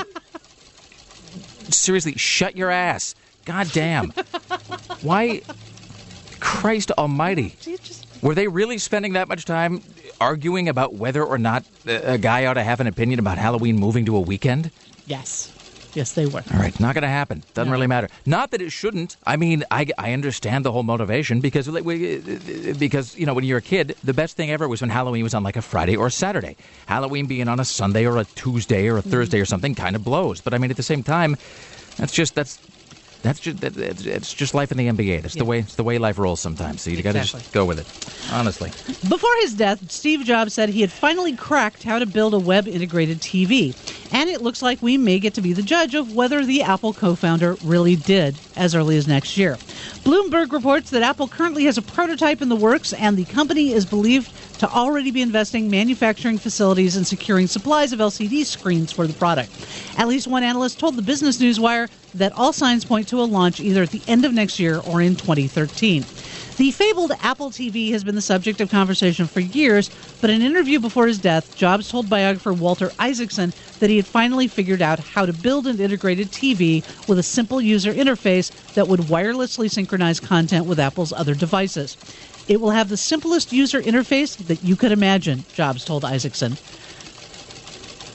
Seriously, shut your ass. God damn. Why? Christ almighty. Were they really spending that much time arguing about whether or not a guy ought to have an opinion about Halloween moving to a weekend? Yes. Yes, they were. All right, not going to happen. Doesn't No. really matter. Not that it shouldn't. I mean, I, I understand the whole motivation because, like, we, because you know, when you're a kid, the best thing ever was when Halloween was on like a Friday or a Saturday. Halloween being on a Sunday or a Tuesday or a Thursday or something kind of blows. But I mean, at the same time, that's just that's that's just that, it's, it's just life in the N B A. That's Yeah. the way it's the way life rolls sometimes. So you got to Exactly. just go with it. Honestly. Before his death, Steve Jobs said he had finally cracked how to build a web-integrated T V. And it looks like we may get to be the judge of whether the Apple co-founder really did as early as next year. Bloomberg reports that Apple currently has a prototype in the works, and the company is believed to already be investing manufacturing facilities and securing supplies of L C D screens for the product. At least one analyst told the Business Newswire that all signs point to a launch either at the end of next year or in twenty thirteen. The fabled Apple T V has been the subject of conversation for years, but in an interview before his death, Jobs told biographer Walter Isaacson that he had finally figured out how to build an integrated T V with a simple user interface that would wirelessly synchronize content with Apple's other devices. It will have the simplest user interface that you could imagine, Jobs told Isaacson.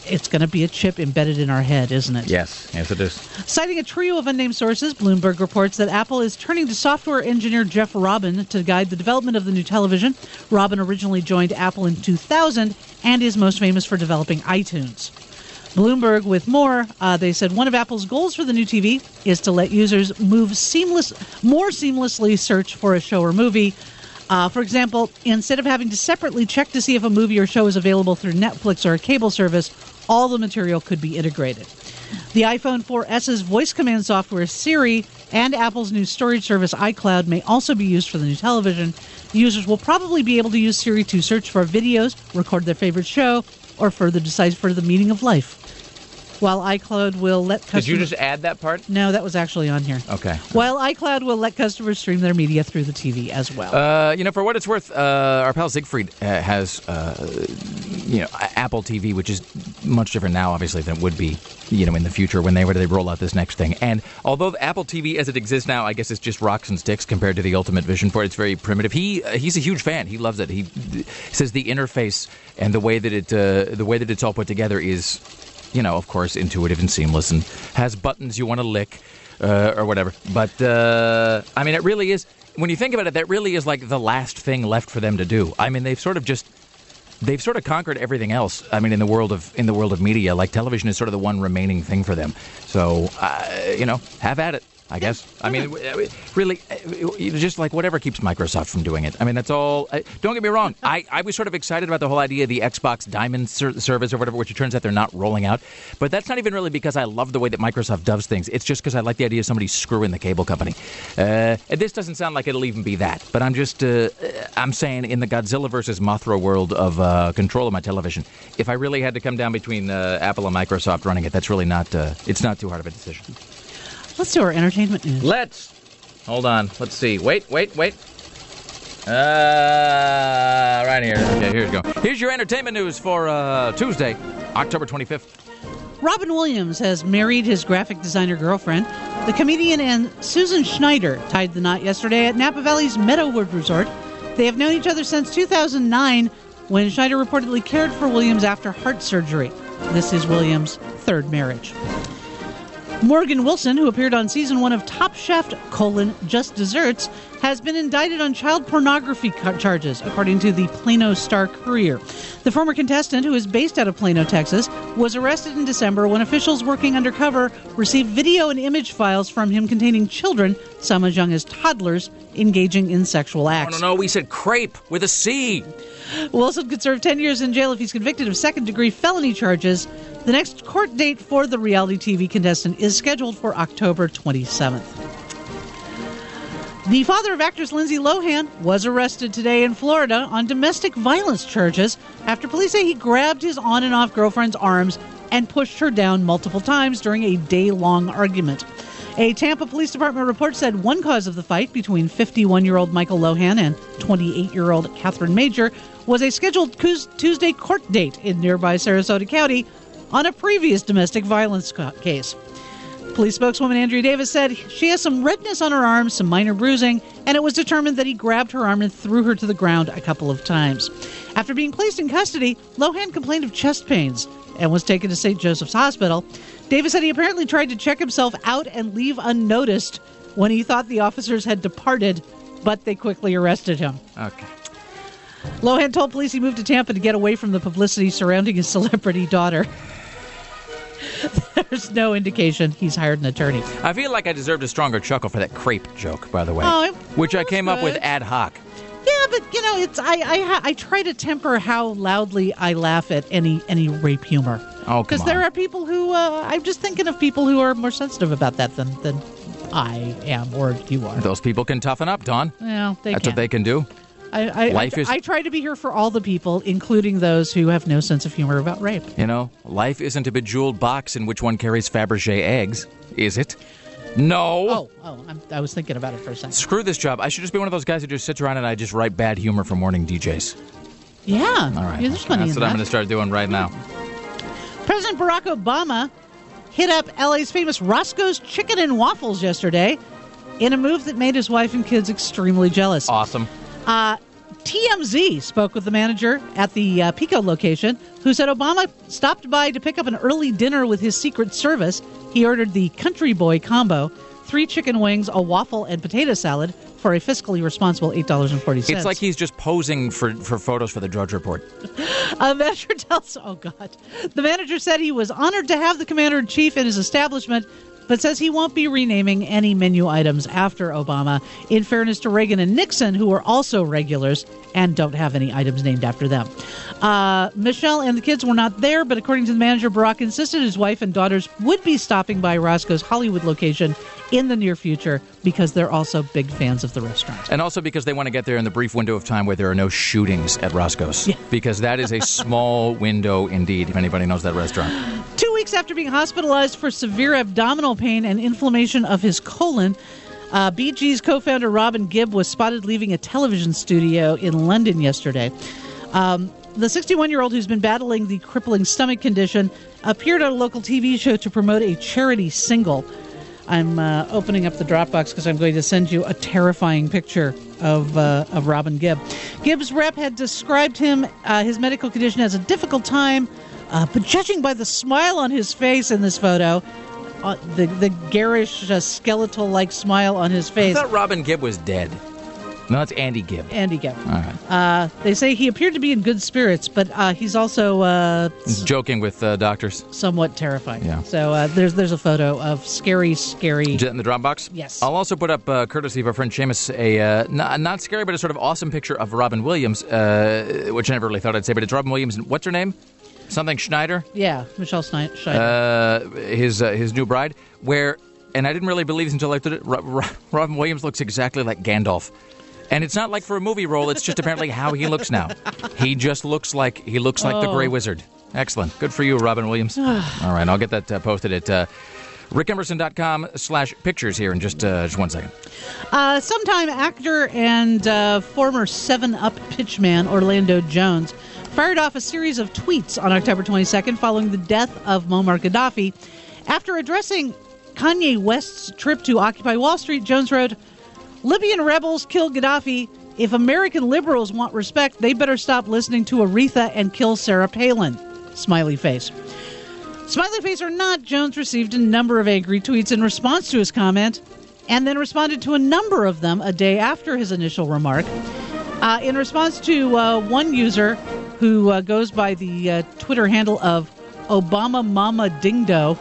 it's going to be a chip embedded in our head, isn't it? Yes, yes it is. Citing a trio of unnamed sources, Bloomberg reports that Apple is turning to software engineer Jeff Robin to guide the development of the new television. Robin originally joined Apple in two thousand and is most famous for developing iTunes. Bloomberg with more, uh, they said one of Apple's goals for the new T V is to let users move seamless, more seamlessly search for a show or movie. Uh, for example, instead of having to separately check to see if a movie or show is available through Netflix or a cable service, all the material could be integrated. The iPhone four S's voice command software Siri and Apple's new storage service iCloud may also be used for the new television. Users will probably be able to use Siri to search for videos, record their favorite show, or further decipher the meaning of life. While iCloud will let customers... Did you just add that part? No, that was actually on here. Okay. While iCloud will let customers stream their media through the T V as well. Uh, you know, for what it's worth, uh, our pal Siegfried uh, has, uh, you know, Apple T V, which is much different now, obviously, than it would be, you know, in the future when they were they roll out this next thing. And although Apple T V as it exists now, I guess it's just rocks and sticks compared to the ultimate vision for it. It's very primitive. He uh, he's a huge fan. He loves it. He says the interface and the way that it uh, the way that it's all put together is, you know, of course, intuitive and seamless and has buttons you want to lick uh, or whatever. But, uh, I mean, it really is, when you think about it, that really is like the last thing left for them to do. I mean, they've sort of just, they've sort of conquered everything else. I mean, in the world of in the world of media, like television is sort of the one remaining thing for them. So, uh, you know, have at it, I guess. I mean, really, just like whatever keeps Microsoft from doing it. I mean, that's all. Don't get me wrong. I, I was sort of excited about the whole idea of the Xbox Diamond ser- service or whatever, which it turns out they're not rolling out. But that's not even really because I love the way that Microsoft does things. It's just because I like the idea of somebody screwing the cable company. Uh, and this doesn't sound like it'll even be that. But I'm just, uh, I'm saying in the Godzilla versus Mothra world of uh, control of my television, if I really had to come down between uh, Apple and Microsoft running it, that's really not, uh, it's not too hard of a decision. Let's do our entertainment news. Let's. Hold on. Let's see. Wait, wait, wait. Uh, right here. Okay, here we go. Here's your entertainment news for uh, Tuesday, October twenty-fifth. Robin Williams has married his graphic designer girlfriend. The comedian and Susan Schneider tied the knot yesterday at Napa Valley's Meadowood Resort. They have known each other since two thousand nine, when Schneider reportedly cared for Williams after heart surgery. This is Williams' third marriage. Morgan Wilson, who appeared on season one of Top Chef, colon, Just Desserts, has been indicted on child pornography charges, according to the Plano Star-Courier. The former contestant, who is based out of Plano, Texas, was arrested in December when officials working undercover received video and image files from him containing children, some as young as toddlers, engaging in sexual acts. No, no, no, we said crepe with a C. Wilson could serve ten years in jail if he's convicted of second-degree felony charges. The next court date for the reality T V contestant is scheduled for October twenty-seventh. The father of actress Lindsay Lohan was arrested today in Florida on domestic violence charges after police say he grabbed his on and off girlfriend's arms and pushed her down multiple times during a day-long argument. A Tampa Police Department report said one cause of the fight between fifty-one-year-old Michael Lohan and twenty-eight-year-old Catherine Major was a scheduled Tuesday court date in nearby Sarasota County on a previous domestic violence case. Police spokeswoman Andrea Davis said she has some redness on her arms, some minor bruising, and it was determined that he grabbed her arm and threw her to the ground a couple of times. After being placed in custody, Lohan complained of chest pains and was taken to Saint Joseph's Hospital. Davis said he apparently tried to check himself out and leave unnoticed when he thought the officers had departed, but they quickly arrested him. Okay. Lohan told police he moved to Tampa to get away from the publicity surrounding his celebrity daughter. There's no indication he's hired an attorney. I feel like I deserved a stronger chuckle for that crepe joke, by the way, oh, which I came good. up with ad hoc. Yeah, but you know, it's I I, I try to temper how loudly I laugh at any any rape humor. Oh, because there are people who uh, I'm just thinking of people who are more sensitive about that than than I am or you are. Those people can toughen up, Dawn. Well, they That's can. what they can do. I, I, life I, is, I try to be here for all the people, including those who have no sense of humor about rape. You know, life isn't a bejeweled box in which one carries Fabergé eggs, is it? No. Oh, oh I'm, I was thinking about it for a second. Screw this job. I should just be one of those guys who just sits around and I just write bad humor for morning D Js. Yeah. All right. Yeah, there's money That's in what I'm that. going to start doing right now. President Barack Obama hit up L A's famous Roscoe's Chicken and Waffles yesterday in a move that made his wife and kids extremely jealous. Awesome. Uh, T M Z spoke with the manager at the uh, Pico location, who said Obama stopped by to pick up an early dinner with his Secret Service. He ordered the Country Boy combo, three chicken wings, a waffle, and potato salad for a fiscally responsible eight dollars and forty cents. It's like he's just posing for, for photos for the Drudge Report. A manager tells, oh God, the manager said he was honored to have the commander-in-chief in his establishment, but says he won't be renaming any menu items after Obama, in fairness to Reagan and Nixon, who were also regulars and don't have any items named after them. Uh, Michelle and the kids were not there, but according to the manager, Barack insisted his wife and daughters would be stopping by Roscoe's Hollywood location in the near future because they're also big fans of the restaurant. And also because they want to get there in the brief window of time where there are no shootings at Roscoe's. Yeah. Because that is a small window indeed, if anybody knows that restaurant. Two weeks after being hospitalized for severe abdominal pain and inflammation of his colon, uh, Bee Gees co-founder Robin Gibb was spotted leaving a television studio in London yesterday. Um, the sixty-one-year-old who's been battling the crippling stomach condition appeared on a local T V show to promote a charity single. I'm uh, opening up the Dropbox because I'm going to send you a terrifying picture of uh, of Robin Gibb. Gibb's rep had described him, uh, his medical condition, as a difficult time, uh, but judging by the smile on his face in this photo, uh, the, the garish, uh, skeletal-like smile on his I face. thought Robin Gibb was dead. No, that's Andy Gibb. Andy Gibb. All right. Uh, they say he appeared to be in good spirits, but uh, he's also uh, He's joking with uh, doctors. somewhat terrifying. Yeah. So uh, there's there's a photo of scary, scary. Is that in the Dropbox? Yes. I'll also put up, uh, courtesy of our friend Seamus, a uh, not, not scary, but a sort of awesome picture of Robin Williams, uh, which I never really thought I'd say, but it's Robin Williams. And what's her name? Something Schneider? Yeah, Michelle Schneider. Uh, his uh, his new bride, where, and I didn't really believe this until I did it, Ro- Ro- Robin Williams looks exactly like Gandalf. And it's not like for a movie role, it's just apparently how he looks now. He just looks like, he looks like Oh. the Grey Wizard. Excellent. Good for you, Robin Williams. All right, I'll get that uh, posted at uh, rickemerson.com slash pictures here in just, uh, just one second. Uh, sometime actor and uh, former seven up pitchman Orlando Jones fired off a series of tweets on October twenty-second following the death of Muammar Gaddafi. After addressing Kanye West's trip to Occupy Wall Street, Jones wrote, "Libyan rebels killed Gaddafi. If American liberals want respect, they better stop listening to Aretha and kill Sarah Palin." Smiley face. Smiley face or not, Jones received a number of angry tweets in response to his comment and then responded to a number of them a day after his initial remark. Uh, in response to uh, one user who uh, goes by the uh, Twitter handle of Obama Mama Dingdo,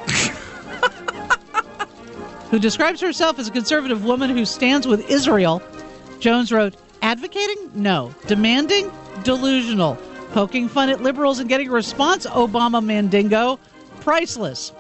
who describes herself as a conservative woman who stands with Israel, Jones wrote, "Advocating? No. Demanding? Delusional. Poking fun at liberals and getting a response, Obama Mandingo? Priceless."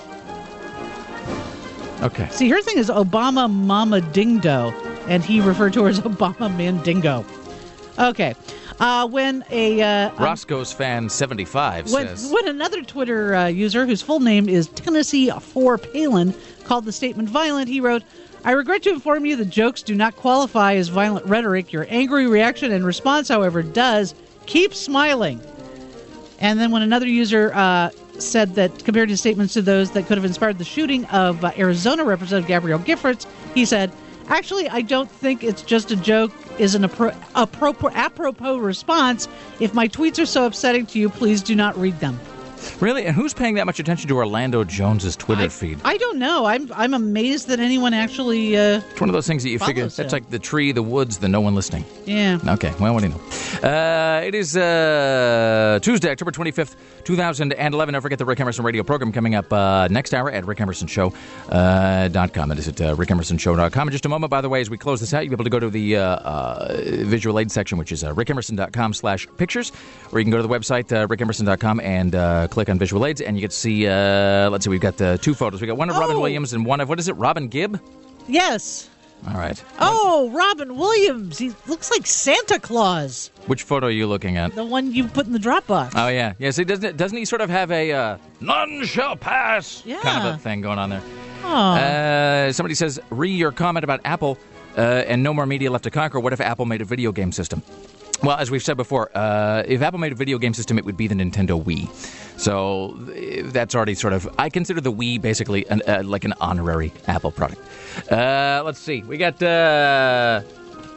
Okay. See, her thing is Obama Mama Dingdo, and he referred to her as Obama Mandingo. Okay. Uh, when a... Uh, Roscoe's fan seventy-five When, says... when another Twitter uh, user, whose full name is Tennessee for Palin, called the statement violent, he wrote, "I regret to inform you that jokes do not qualify as violent rhetoric. Your angry reaction and response, however, does. Keep smiling." And then when another user uh, said that, compared his statements to those that could have inspired the shooting of uh, Arizona Representative Gabrielle Giffords, he said, "Actually, I don't think it's just a joke is an appro- appro- apropos response. If my tweets are so upsetting to you, please do not read them." Really? And who's paying that much attention to Orlando Jones's Twitter I, feed? I don't know. I'm I'm amazed that anyone actually. Uh, It's one of those things that you figure, follows that's him. like the tree, the woods, the no one listening. yeah. Okay, well, what do you know? Uh, it is uh, Tuesday, October twenty-fifth, twenty eleven. Don't forget the Rick Emerson radio program coming up uh, next hour at rick emerson show dot com. That is at uh, rick emerson show dot com. In just a moment, by the way, as we close this out, you'll be able to go to the uh, uh, visual aid section, which is uh, rick emerson dot com slash pictures, or you can go to the website, uh, rick emerson dot com, and uh, click on visual aids, and you get to see, uh, let's see, we've got uh, two photos. we got one of Robin Oh. Williams and one of, what is it, Robin Gibb? Yes. All right. Oh, Robin Williams. He looks like Santa Claus. Which photo are you looking at? The one you put in the Dropbox. Oh, yeah. Yeah, see, doesn't, it, doesn't he sort of have a uh, none shall pass Yeah. kind of a thing going on there? Oh. Uh, somebody says, re your comment about Apple uh, and no more media left to conquer. What if Apple made a video game system? Well, as we've said before, uh, if Apple made a video game system, it would be the Nintendo Wii. So uh, that's already sort of... I consider the Wii basically an, uh, like an honorary Apple product. Uh, let's see. We got... Uh,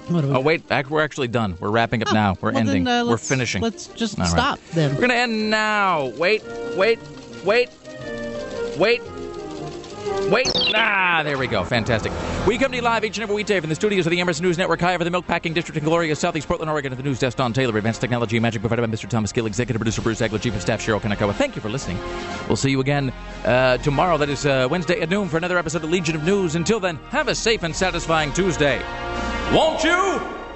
What do we Oh, wait, ac- we're actually done. We're wrapping up Oh, now. We're well, ending. Then, uh, we're let's- finishing. Let's just All right. stop then. We're going to end now. Wait, wait, wait, wait, wait. Ah, there we go. Fantastic. We come to you live each and every weekday from the studios of the Emerson News Network, high over the Milkpacking District in glorious Southeast Portland, Oregon, at the news desk, Don Taylor, advanced technology and magic provided by Mister Thomas Gill, executive producer Bruce Agler, chief of staff Cheryl Kanakawa. Thank you for listening. We'll see you again uh, tomorrow. That is uh, Wednesday at noon for another episode of Legion of News. Until then, have a safe and satisfying Tuesday. Won't you?